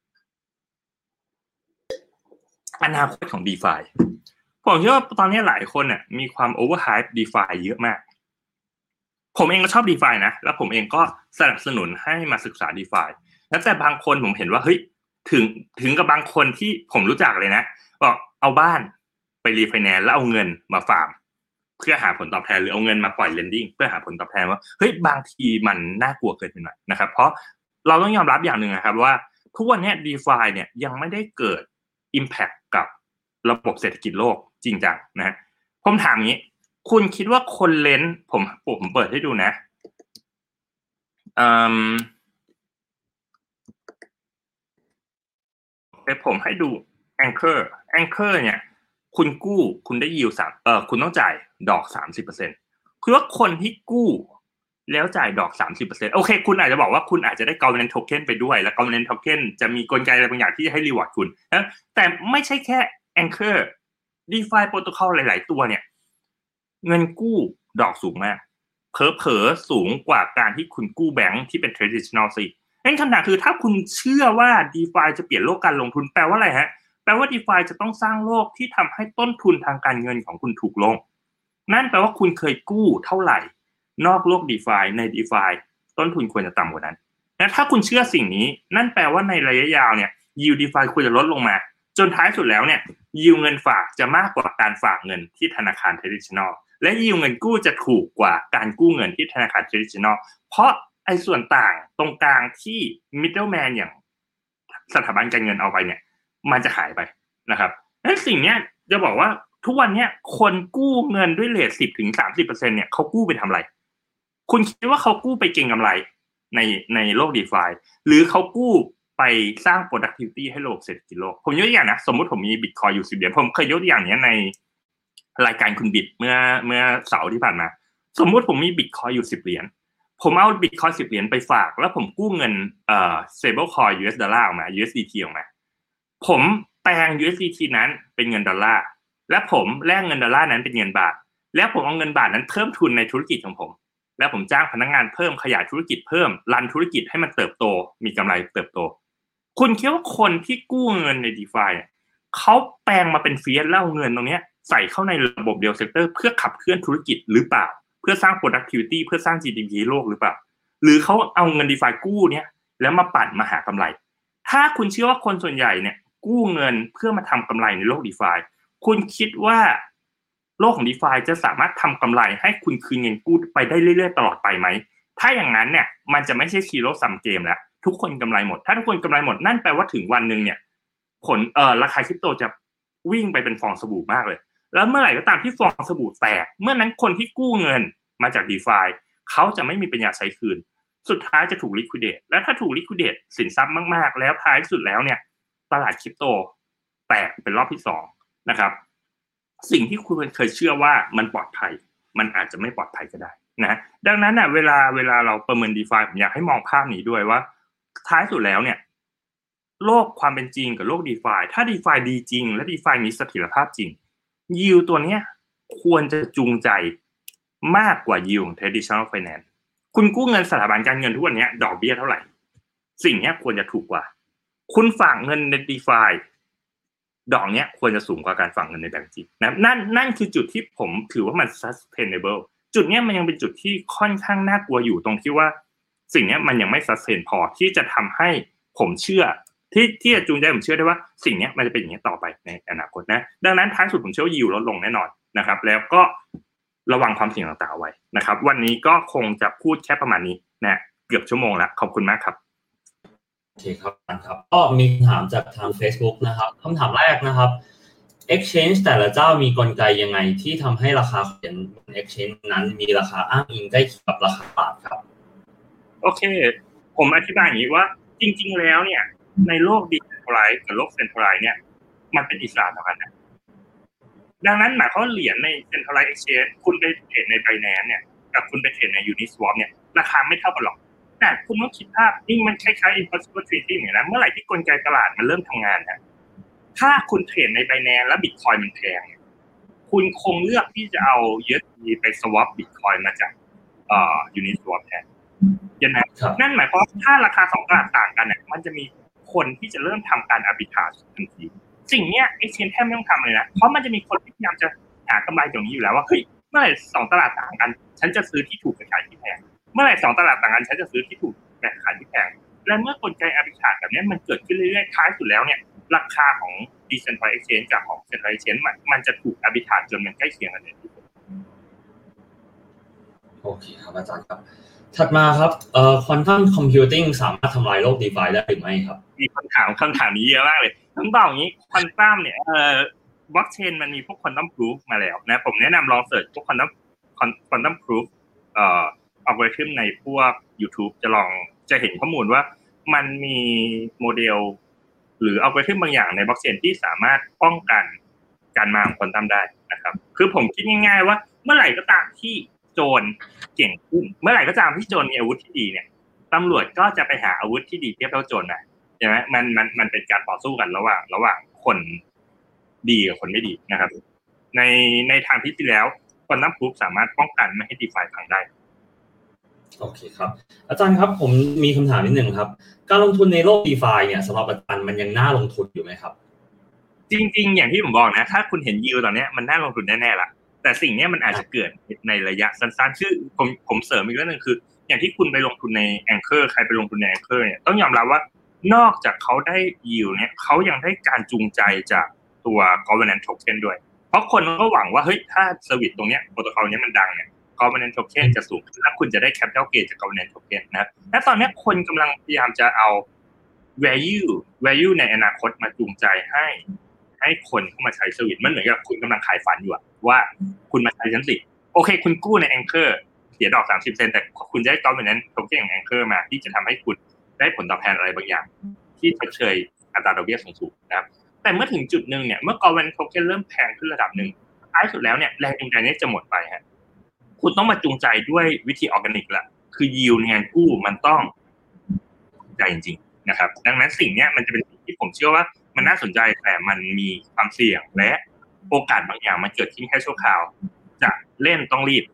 อนาคตของ DeFi ผมเชื่อว่าตอนนี้หลายคนเนี่ยมีความ overhype DeFi เยอะมากผมเองก็ชอบ DeFi นะแล้วผมเองก็สนับสนุนให้มาศึกษา DeFi แล้วแต่บางคนผมเห็นว่าเฮ้ยถึงกับบางคนที่ผมรู้จักเลยนะบอกเอาบ้านไปรีไฟแนนซ์แล้วเอาเงินมาฟาร์มเพื่อหาผลตอบแทนหรือเอาเงินมาปล่อยเลนดิ้งเพื่อหาผลตอบแทนว่าเฮ้ยบางทีมันน่ากลัวเกินไปหน่อยนะครับเพราะเราต้องยอมรับอย่างนึงนะครับว่าทุกวันนี้ DeFi เนี่ยยังไม่ได้เกิด impact กับระบบเศรษฐกิจโลกจริงจังนะฮะผมถามงี้คุณคิดว่าคนเล่นผมเปิดให้ดูนะผมให้ดู Anchor เนี่ยคุณกู้คุณได้ยิวคุณต้องจ่ายดอก 30% คือว่าคนที่กู้แล้วจ่ายดอก 30% โอเคคุณอาจจะบอกว่าคุณอาจจะได้ governance token ไปด้วยและ governance token จะมีกลไกอะไรบางอย่างที่จะให้ reward คุณนะแต่ไม่ใช่แค่ Anchor DeFi protocol หลายๆตัวเนี่ยเงินกู้ดอกสูงมากเผลอๆสูงกว่าการที่คุณกู้แบงค์ที่เป็น traditional สิงั้นคำถามคือถ้าคุณเชื่อว่า DeFi จะเปลี่ยนโลกการลงทุนแปลว่าอะไรฮะแปลว่า DeFi จะต้องสร้างโลกที่ทำให้ต้นทุนทางการเงินของคุณถูกลงนั่นแปลว่าคุณเคยกู้เท่าไหร่นอกโลก DeFi ใน DeFi ต้นทุนควรจะต่ำกว่านั้นและถ้าคุณเชื่อสิ่งนี้นั่นแปลว่าในระยะยาวเนี่ย yield DeFi ควรจะลดลงมาจนท้ายสุดแล้วเนี่ยยิวเงินฝากจะมากกว่าการฝากเงินที่ธนาคาร traditional และยิวเงินกู้จะถูกกว่าการกู้เงินที่ธนาคาร traditional เพราะไอ้ส่วนต่างตรงกลางที่ middleman อย่างสถาบันการเงินเอาไปเนี่ยมันจะหายไปนะครับและสิ่งนี้จะบอกว่าทุกวันนี้คนกู้เงินด้วยเรท 10-30% เนี่ยเขากู้ไปทำอะไรคุณคิดว่าเขากู้ไปเก็งกำไรในโลก DeFi หรือเขากู้ไปสร้าง productivity ให้โลกเศรษฐกิจโลกผมยกตัวอย่างนะสมมุติผมมี Bitcoin อยู่10เหรียญผมเคยยกตัวอย่างนี้ในรายการคุณบิตเมื่อเสาร์ที่ผ่านมาสมมุติผมมี Bitcoin อยู่10เหรียญผมเอา Bitcoin 10เหรียญไปฝากแล้วผมกู้เงินstablecoin US ดอลลาร์ออกมา USDT ออกมาผมแปลง USDT นั้นเป็นเงินดอลลาร์และผมแลกเงินดอลลาร์นั้นเป็นเงินบาทแล้วผมเอาเงินบาทนั้นเพิ่มทุนในธุรกิจของผมแล้วผมจ้างพนักงานเพิ่มขยายธุรกิจเพิ่มรันธุรกิจให้มันเติบโตมีกำไรเติบโตคุณคิดว่าคนที่กู้เงินใน DeFi เนี่ยเขาแปลงมาเป็นเฟียสแล้วเอาเงินตรงนี้ใส่เข้าในระบบเดียวเซกเตอร์เพื่อขับเคลื่อนธุรกิจหรือเปล่าเพื่อสร้าง productivity เพื่อสร้าง GDP โลกหรือเปล่าหรือเขาเอาเงิน DeFi กู้เนี่ยแล้วมาปั่นมาหากำไรถ้าคุณเชื่อว่าคนส่วนใหญ่เนี่ยกู้เงินเพื่อมาทำกำไรในโลก DeFi คุณคิดว่าโลกของ DeFi จะสามารถทำกำไรให้คุณคืนเงินกู้ไปได้เรื่อยๆตลอดไปไหมถ้าอย่างนั้นเนี่ยมันจะไม่ใช่ซีโร่ซัมเกมแล้วทุกคนกำไรหมดถ้าทุกคนกำไรหมดนั่นแปลว่าถึงวันนึงเนี่ยผลราคาคริปโตจะวิ่งไปเป็นฟองสบู่มากเลยแล้วเมื่อไหร่ก็ตามที่ฟองสบู่แตกเมื่อนั้นคนที่กู้เงินมาจาก DeFi เขาจะไม่มีปัญญาใช้คืนสุดท้ายจะถูก liquidate และถ้าถูก liquidate สินทรัพย์มากๆแล้วท้ายสุดแล้วเนี่ยตลาดคริปโตแตกเป็นรอบที่2นะครับสิ่งที่คุณเคยเชื่อว่ามันปลอดภัยมันอาจจะไม่ปลอดภัยก็ได้นะดังนั้นน่ะเวลาเราประเมิน DeFi ผมอยากให้มองภาพนี้ด้วยว่าท้ายสุดแล้วเนี่ยโลกความเป็นจริงกับโลก DeFi ถ้า DeFi ดีจริงและ DeFi มีเสถียรภาพจริง yield ตัวเนี้ยควรจะจูงใจมากกว่า yield ของ traditional finance คุณกู้เงินสถาบันการเงินทุกวันนี้ดอกเบี้ยเท่าไหร่สิ่งนี้ควรจะถูกกว่าคุณฝากเงินใน DeFi ดอกเนี้ยควรจะสูงกว่าการฝากเงินในแบงก์จริงนะนั่นคือจุดที่ผมถือว่ามัน sustainable จุดเนี้ยมันยังเป็นจุดที่ค่อนข้างน่ากลัวอยู่ตรงที่ว่าสิ่งนี้มันยังไม่ sustain พอที่จะทำให้ผมเชื่อที่จะจูงใจผมเชื่อได้ว่าสิ่งนี้มันจะเป็นอย่างนี้ต่อไปในอนาคตนะดังนั้นท้ายสุดผมเชื่อว่ายิวลดลงแน่นอนนะครับแล้วก็ระวังความเสี่ยงต่างๆไว้นะครับวันนี้ก็คงจะพูดแค่ประมาณนี้นะเกือบชั่วโมงแล้วขอบคุณมากครับโอเคครับก็มีคำถามจากทาง Facebook นะครับคำถามแรกนะครับ Exchange แต่ละเจ้ามีกลไกยังไงที่ทำให้ราคาเหรียญบน Exchange นั้นมีราคาอ้างอิงใกล้เคียงกับราคาตลาดครับโอเคผมอธิบายอย่างนี้ว่าจริงๆแล้วเนี่ยในโลก Decentralized กับโลก Centralized เนี่ยมันเป็นอิสระต่อกันนะดังนั้นหมายความว่าเหรียญใน Centralized Exchange คุณไปเทรดใน Binance เนี่ยกับคุณไปเทรดใน Uniswap เนี่ยราคาไม่เท่ากันหรอกแต่คุณต้องคิดภาพนี่มันคล้ายๆ impossible trading เหมือนกันนะเมื่อไหร่ที่กลไกตลาดมันเริ่มทำงานนะถ้าคุณเทรดใน Binance แล้ว Bitcoin มันแพงคุณคงเลือกที่จะเอา USD ไป swap Bitcoin มาจากUniswap แทนยังไงนั่นหมายความว่าถ้าราคา2ตลาดต่างกันเนี่ยมันจะมีคนที่จะเริ่มทำการ arbitrage ทันทีสิ่งเนี้ย exchange แทบไม่ต้องทำเลยนะเพราะมันจะมีคนที่พยายามจะหากำไรตรงนี้อยู่แล้วว่าเฮ้ยเมื่อไหร่2ตลาดต่างกันฉันจะซื้อที่ถูกไปขายที่แพงเมื่อไหร่2ตลาดต่างกันฉันจะซื้อที่ถูกไปขายที่แพงและเมื่อกลไก arbitrage แบบนี้มันเกิดขึ้นเรื่อยๆท้ายสุดแล้วเนี่ยราคาของ decentralized exchange กับของ centralized exchange มันจะถูก arbitrage จนมันใกล้เคียงกันเลยโอเคครับอาจารย์ครับถัดมาครับquantum computing สามารถทำลายโลก DeFi ได้หรือไม่ครับมีคำถามนี้เยอะมากเลยต้องบอกอย่างนี้ quantum เนี่ยblockchain มันมีพวก quantum proof มาแล้วนะผมแนะนำลองเสิร์ชพวก quantum proof algorithm ในพวก YouTube จะเห็นข้อมูลว่ามันมีโมเดลหรือ algorithm บางอย่างใน blockchain ที่สามารถป้องกันการมาของ quantum ได้นะครับคือผมคิดง่ายๆว่าเมื่อไหร่ก็ตามที่โจรเก่งขึ้นเมื่อไหร่ก็ตามที่โจรมีอาวุธที่ดีเนี่ยตำรวจก็จะไปหาอาวุธที่ดีเทียบเท่าโจรนะใช่ไหมมันเป็นการต่อสู้กันระหว่างคนดีกับคนไม่ดีนะครับในทางที่ดีแล้วquantum proofสามารถป้องกันไม่ให้ DeFi พังได้โอเคครับอาจารย์ครับผมมีคำถามนิดนึงครับการลงทุนในโลก DeFi เนี่ยสำหรับอาจารย์มันยังน่าลงทุนอยู่ไหมครับจริงๆอย่างที่ผมบอกนะถ้าคุณเห็นยิวตอนนี้มันน่าลงทุนแน่ๆล่ะแต่สิ่งนี้มันอาจจะเกิดในระยะสั้นๆคือผมเสริมอีกเรื่องนึงคืออย่างที่คุณไปลงทุนใน Anchor ใครไปลงทุนใน Anchor เนี่ยต้องยอมรับว่านอกจากเขาได้ยิวเนี่ยเขายังได้การจูงใจจากตัว governance token ด้วยเพราะคนก็หวังว่าเฮ้ยถ้าเซอร์วิสตรงเนี้ยโปรโตคอลเนี้ยมันดังเนี่ย governance token จะสูงขึ้นแล้วคุณจะได้ capital gain จาก governance token นะและตอนนี้คนกำลังพยายามจะเอา value ในอนาคตมาจูงใจให้คนเข้ามาใช้เซอร์วิสมันเหมือนกับคุณกำลังขายฝันอยู่ว่าคุณมาใช้ชั้นสิโอเคคุณกู้ใน Anchor เสียดอก 30% แต่คุณจะได้ governance token ของ Anchor มาที่จะทำให้คุณได้ผลตอบแทนอะไรบางอย่างที่ชดเชยอัตราดอกเบี้ยสูงๆนะครับแต่เมื่อถึงจุดนึงเนี่ยเมื่อ governance token เริ่มแพงขึ้นระดับนึงท้ายสุดแล้วเนี่ยแรงจูงใจนี้จะหมดไปฮะคุณต้องมาจูงใจด้วยวิธีออร์แกนิกละคือ yield ในการกู้มันต้องใจจริงๆนะครับดังนั้นสิ่งนี้มันจะเป็นสิ่งที่ผมเชื่อว่ามันน่าสนใจแต่มันมีความเสี่ยงและโอกาสบางอย่างมันเกิดขึ้นแค่ชั่วคราวจะเล่นต้องรีบ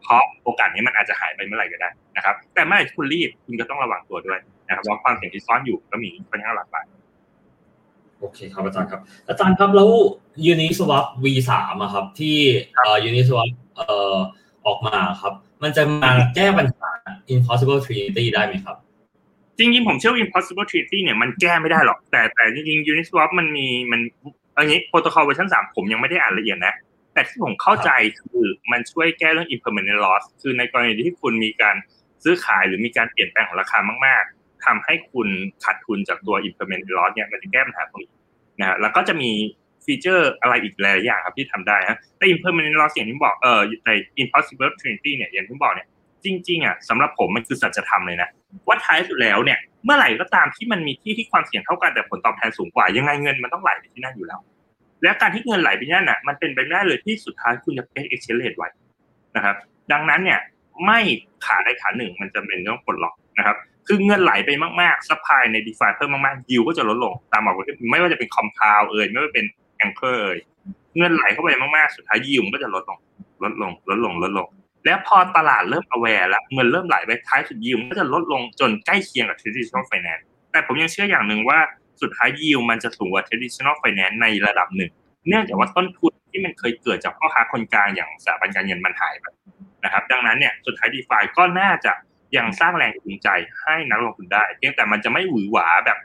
เพราะโอกาสนี้มันอาจจะหายไปเมื่อไหร่ก็ได้นะครับแต่เมื่อไหร่ที่คุณรีบคุณก็ต้องระวังตัวด้วยนะครับเพราะความเสี่ยงที่ซ่อนอยู่ก็มีค่อนข้างหลากหลายโอเคครับอาจารย์ครับอาจารย์ครับแล้ว Uniswap V3 อ่ะครับที่Uniswapออกมาครับมันจะมาแก้ปัญหา Impossible Trinity ได้ไหมครับจริงๆผมเชื่อว่า Impossible Trinity เนี่ยมันแก้ไม่ได้หรอกแต่จริงๆ Uniswap มันอันนี้โปรโตคอลเวอร์ชัน3ผมยังไม่ได้อ่านละเอียดนะแต่ที่ผมเข้าใจคือมันช่วยแก้เรื่อง impermanent loss คือในกรณีที่คุณมีการซื้อขายหรือมีการเปลี่ยนแปลงของราคามากๆทำให้คุณขาดทุนจากตัว impermanent loss เนี่ยมันจะแก้ปัญหาตรงนี้นะแล้วก็จะมีฟีเจอร์อะไรอีกหลายอย่างครับที่ทำได้ฮะแต่ impermanent loss อย่างที่บอกใน impossible trinity เนี่ยอย่างที่บอกเนี่ยจริงๆอ่ะสำหรับผมมันคือสัจธรรมเลยนะว่าท้ายสุดแล้วเนี่ยเมื่อไหร่ก็ตามที่มันมีที่ความเสี่ยงเท่ากันแต่ผลตอบแทนสูงกว่ายังไงเงินมันต้องไหลไปที่นั่นอยู่แล้วและการที่เงินไหลไปนั่นน่ะมันเป็นไปไม่ได้เลยที่สุดท้ายคุณจะเป็น exchange rate ไว้นะครับดังนั้นเนี่ยไม่ขาใดขาหนึ่งมันจะเป็นต้องปลดล็อกนะครับคือเงินไหลไปมากๆซัพพลายใน DeFi เพิ่มมากๆ yield ก็จะลดลงตามออกไม่ว่าจะเป็น compound ไม่ว่าเป็น anchor เงินไหลเข้าไปมากๆสุดท้าย yield ก็จะลดลงแล้วพอตลาดเริ่ม aware แล้วเงินเริ่มไหลไปท้ายสุด yield ก็จะลดลงจนใกล้เคียงกับ traditional finance แต่ผมยังเชื่ออย่างนึงว่าสุดท้าย yield มันจะสูงกว่า traditional finance ในระดับหนึ่งเนื่องจากว่าต้นทุนที่มันเคยเกิดจากพ่อค้าคนกลางอย่างสถาบันการเงินมันหายไปนะครับดังนั้นเนี่ยสุดท้าย DeFi ก็น่าจะยังสร้างแรงจูงใจให้นักลงทุนได้เพียงแต่มันจะไม่หวือหวาแบบ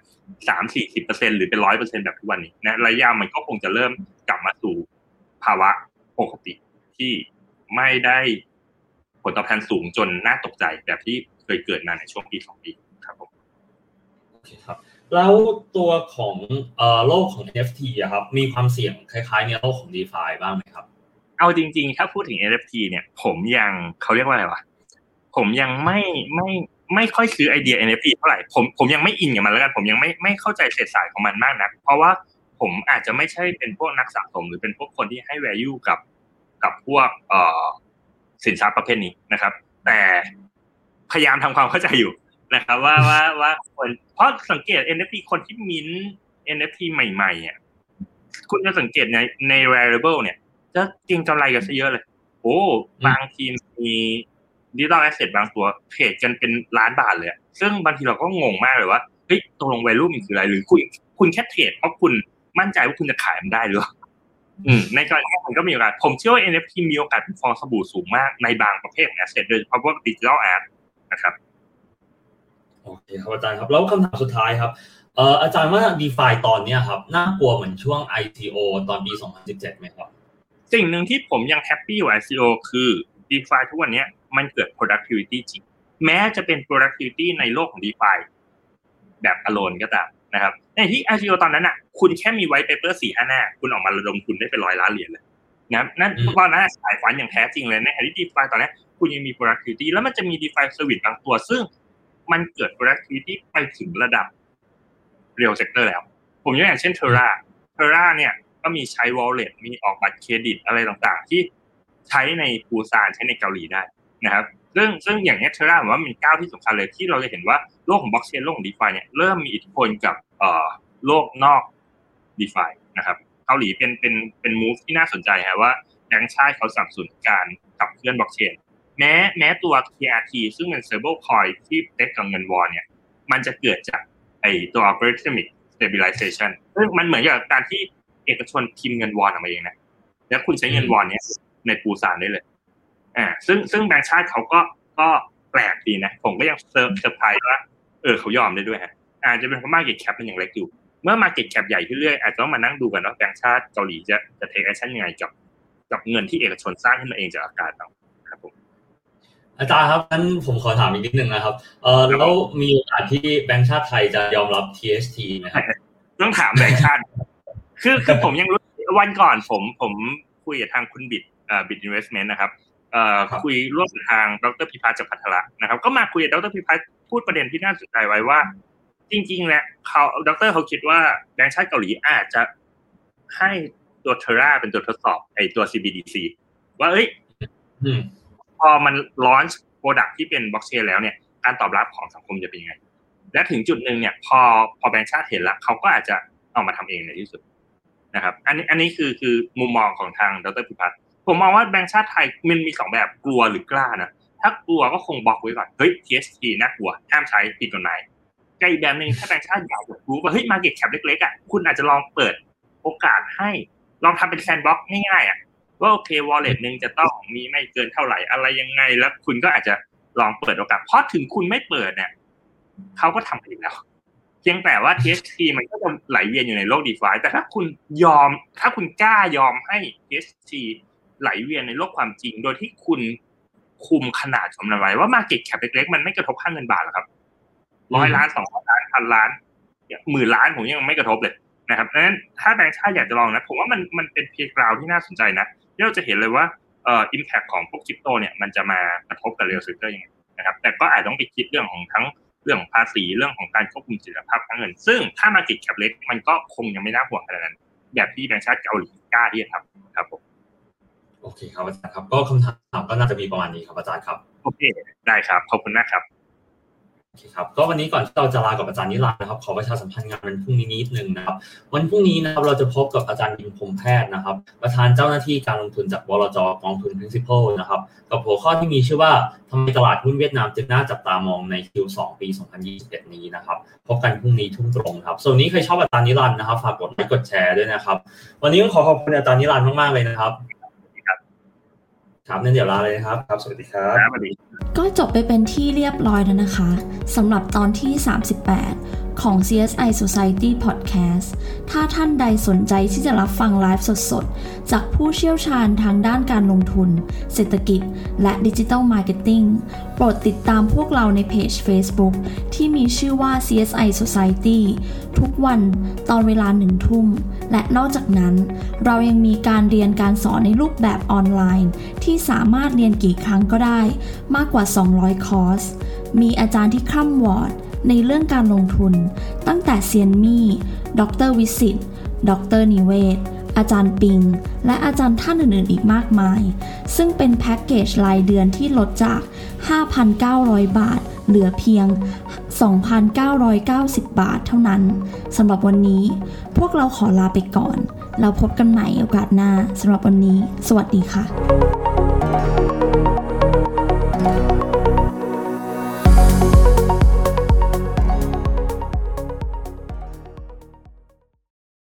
3-40% หรือเป็น 100% แบบทุกวันนี้นะระยะมันก็คงจะเริ่มกลับมาสู่ภาวะปกติที่ไม่ได้ผลตอบแทนสูงจนน่าตกใจแบบที่เคยเกิดมาในช่วงปี2ปีครับผมโอเคครับแล้วตัวของโลกของ NFT อ่ะครับมีความเสี่ยงคล้ายๆในโลกของ DeFi บ้างมั้ยครับเอาจริงๆถ้าพูดถึง NFT เนี่ยผมยังเขาเรียกว่าอะไรวะผมยังไม่ค่อยซื้อไอเดีย NFT เท่าไหร่ผมยังไม่อินกับมันแล้วกันผมยังไม่เข้าใจเศษสายของมันมากนักเพราะว่าผมอาจจะไม่ใช่เป็นพวกนักสะสมหรือเป็นพวกคนที่ให้ value กับพวกสินทรัพย์ประเภทนี้นะครับแต่พยายามทำความเข้าใจอยู่นะครับว่าคนเพราะสังเกต NFT คนที่มิ้น NFT ใหม่ๆอ่ะคุณจะสังเกตใน variable เนี่ยจะเก็งกำไรกันซะเยอะเลยโอ้บางทีมีdigital asset บางตัวเทรดกันเป็นล้านบาทเลยซึ่งบางทีเราก็งงมากเลยว่าเฮ้ยตกลง value มันคืออะไรหรือคุณแค่เทรดเพราะคุณมั่นใจว่าคุณจะขายมันได้หรือในกรณีนี้มันก็มีโอกาสผมเชื่อว่า NFT มีโอกาสเป็นฟองสบู่สูงมากในบางประเภทของ asset โดยเฉพาะพวก digital art นะครับโอเคครับอาจารย์ครับแล้วคำถามสุดท้ายครับอาจารย์ว่า DeFi ตอนนี้ครับน่ากลัวเหมือนช่วง ICO ตอนปี2017มั้ยครับสิ่งนึงที่ผมยังแฮปปี้กับ ICO คือ DeFi ทุกวันนี้มันเกิด productivity จริงแม้จะเป็น productivity ในโลกของ DeFi แบบ alone ก็ตามนะครับในที่ ICO ตอนนั้นน่ะคุณแค่มี white paper 4-5 หน้าคุณออกมาระดมทุนได้เป็น100 ล้านเหรียญเลยนะนั่นตอนนั้นสายฝันอย่างแท้จริงเลยในขณะที่ DeFi ตอนนี้คุณยังมี productivity แล้วมันจะมี DeFi service บางตัวซึ่งมันเกิด productivity ไปถึงระดับ real sector แล้วผมยกอย่างเช่น Terra เนี่ยก็มีใช้ wallet มีออกบัตรเครดิตอะไรต่างๆที่ใช้ในปูซานใช้ในเกาหลีได้นะครับซึ่งอย่างนี้ Terra ผมว่ามันก้าวที่สำคัญเลยที่เราจะเห็นว่าโลกของบล็อกเชนโลกของ DeFi เนี่ยเริ่มมีอิทธิพลกับโลกนอก DeFi นะครับเกาหลีเป็น move ที่น่าสนใจฮะว่าแบงก์ชาติเขาสนับสนุนการขับเคลื่อนบล็อกเชนแม้ตัว KRT ซึ่งเป็น stablecoin ที่เต็กกับเงินวอนเนี่ยมันจะเกิดจากไอ้ตัว algorithmic stabilization ซึ่งมันเหมือนกับการที่เอกชนพิมพ์เงินวอนออกมาเองนะแล้วคุณใช้เงินวอนเนี้ยในปูซานได้เลยซึ่งแบงก์ชาติเขาก็แปลกดีนะผมก็ยังเซอร์ไพรส์ว่าเขายอมได้ด้วยฮะอาจจะเป็นเพราะ market cap มันยังเล็กอยู่เมื่อ market cap ใหญ่ขึ้นเรื่อยอาจจะต้องมานั่งดูกันว่าแบงก์ชาติเกาหลีจะ take action ยังไงกับเงินที่เอกชนสร้างขึ้นมาเองจากอากาศครับผมอาจารย์ครับงั้นผมขอถามอีกนิดนึงนะครับแล้วมีโอกาสที่แบงก์ชาติไทยจะยอมรับ TST ไหมครับต้องถามแบงก์ชาติคือผมยังรู้วันก่อนผมคุยกับทางคุณบิดอินเวสท์เมนต์นะครับคุยร่วมกับทางดร.พิพัฒน์จักรพัทระนะครับก็มาคุยกับดร.พิพัฒน์พูดประเด็นที่น่าสนใจไว้ว่าจริงๆแล้วดร.เขาคิดว่าแบงก์ชาติเกาหลีอาจจะให้ตัว Terra เป็นตัวทดสอบไอ้ตัว CBDC ว่าพอมัน launch product ที่เป็นบล็อกเชนแล้วเนี่ยการตอบรับของสังคมจะเป็นยังไงและถึงจุดนึงเนี่ยพอแบงก์ชาติเห็นแล้วเขาก็อาจจะเอามาทำเองในที่สุดนะครับอันนี้คือมุมมองของทางดร.พิพัฒน์ผผมมองว่าแบงก์ชาติไทยมันมี2แบบกลัวหรือกล้านะถ้ากลัวก็คงบล็อกไว้ก่อนเฮ้ย TST น่ากลัวห้ามใช้ผิดกฎหมายใกล้แบบนึงถ้าแบงก์ชาติอยากจะรู้ว่าเฮ้ย market cap เล็กๆอ่ะคุณอาจจะลองเปิดโอกาสให้ลองทำเป็นแซนด์บ็อกซ์ง่ายๆอ่ะว่าโอเค wallet นึงจะต้องมีไม่เกินเท่าไหร่อะไรยังไงแล้วคุณก็อาจจะลองเปิดโอกาสเพราะถึงคุณไม่เปิดเนี่ยเขาก็ทำผิดแล้วเพียงแต่ว่า TST มันก็จะไหลเวียนอยู่ในโลก DeFi แต่ถ้าคุณกล้ายอมให้ TST ไหลเวียนในโลกความจริงโดยที่คุณคุมขนาดของมันไว้ว่า market cap เล็กๆมันไม่กระทบค่าเงินบาทหรอกครับ100 ล้าน200 ล้าน1,000 ล้านหมื่นล้านผมยังไม่กระทบเลยนะครับดังนั้นถ้าแบงก์ชาติอยากจะลองนะผมว่ามันเป็นเพลย์กราวด์ที่น่าสนใจนะที่เราจะเห็นเลยว่าimpact ของพวกคริปโตเนี่ยมันจะมากระทบกับ real sector ยังไงนะครับแต่ก็อาจต้องไปคิดเรื่องของทั้งเรื่องของภาษีเรื่องของการควบคุมเสถียรภาพทางเงินซึ่งถ้า market cap เล็กมันก็คงยังไม่น่าห่วงขนาดนั้นแบบที่แบงก์ชาติเกาหลีกล้าที่จะทำครับผมโอเคครับอาจารย์ครับก็คำถามก็น่าจะมีประมาณนี้ครับอาจารย์ครับโอเคได้ครับขอบคุณมากครับโอเคครับก็วันนี้ก่อนที่เราจะลากับอาจารย์นิรันดร์นะครับขอประชาสัมพันธ์งานวันพรุ่งนี้นิดนึงนะครับวันพรุ่งนี้นะครับเราจะพบกับอาจารย์บินพรหมแพทย์นะครับประธานเจ้าหน้าที่การลงทุนจากบลจ.กองทุน Principal นะครับกับหัวข้อที่มีชื่อว่าทำไมตลาดหุ้นเวียดนามจึงน่าจับตามองใน Q2 ปี 2021 นี้นะครับพบกันพรุ่งนี้ทุ่มตรงครับส่วนนี้ใครชอบอาจารย์นิรันดร์นะครับฝากกดไลค์กดแชร์ด้วยนะครับวันนี้ต้องขอขอบคุณอาจารย์นิรันดร์มากๆเลยนะครับครับงั้นเดี๋ยวลาเลยนะครับครับสวัสดีครับก็จบไปเป็นที่เรียบร้อยแล้วนะคะสำหรับตอนที่38ของ CSI Society Podcast ถ้าท่านใดสนใจที่จะรับฟังไลฟ์สดๆจากผู้เชี่ยวชาญทางด้านการลงทุนเศรษฐกิจและดิจิทัลมาร์เก็ตติ้งโปรดติดตามพวกเราในเพจ Facebook ที่มีชื่อว่า CSI Society ทุกวันตอนเวลา 1 ทุ่มและนอกจากนั้นเรายังมีการเรียนการสอนในรูปแบบออนไลน์ที่สามารถเรียนกี่ครั้งก็ได้มากกว่า200คอร์สมีอาจารย์ที่คร่ำวอร์ดในเรื่องการลงทุนตั้งแต่เซียนมี่ดร.วิสิตรดร.นิเวศอาจารย์ปิงและอาจารย์ท่านอื่นๆอีกมากมายซึ่งเป็นแพ็กเกจรายเดือนที่ลดจาก 5,900 บาทเหลือเพียง 2,990 บาทเท่านั้นสำหรับวันนี้พวกเราขอลาไปก่อนแล้วพบกันใหม่โอกาสหน้าสำหรับวันนี้สวัสดีค่ะ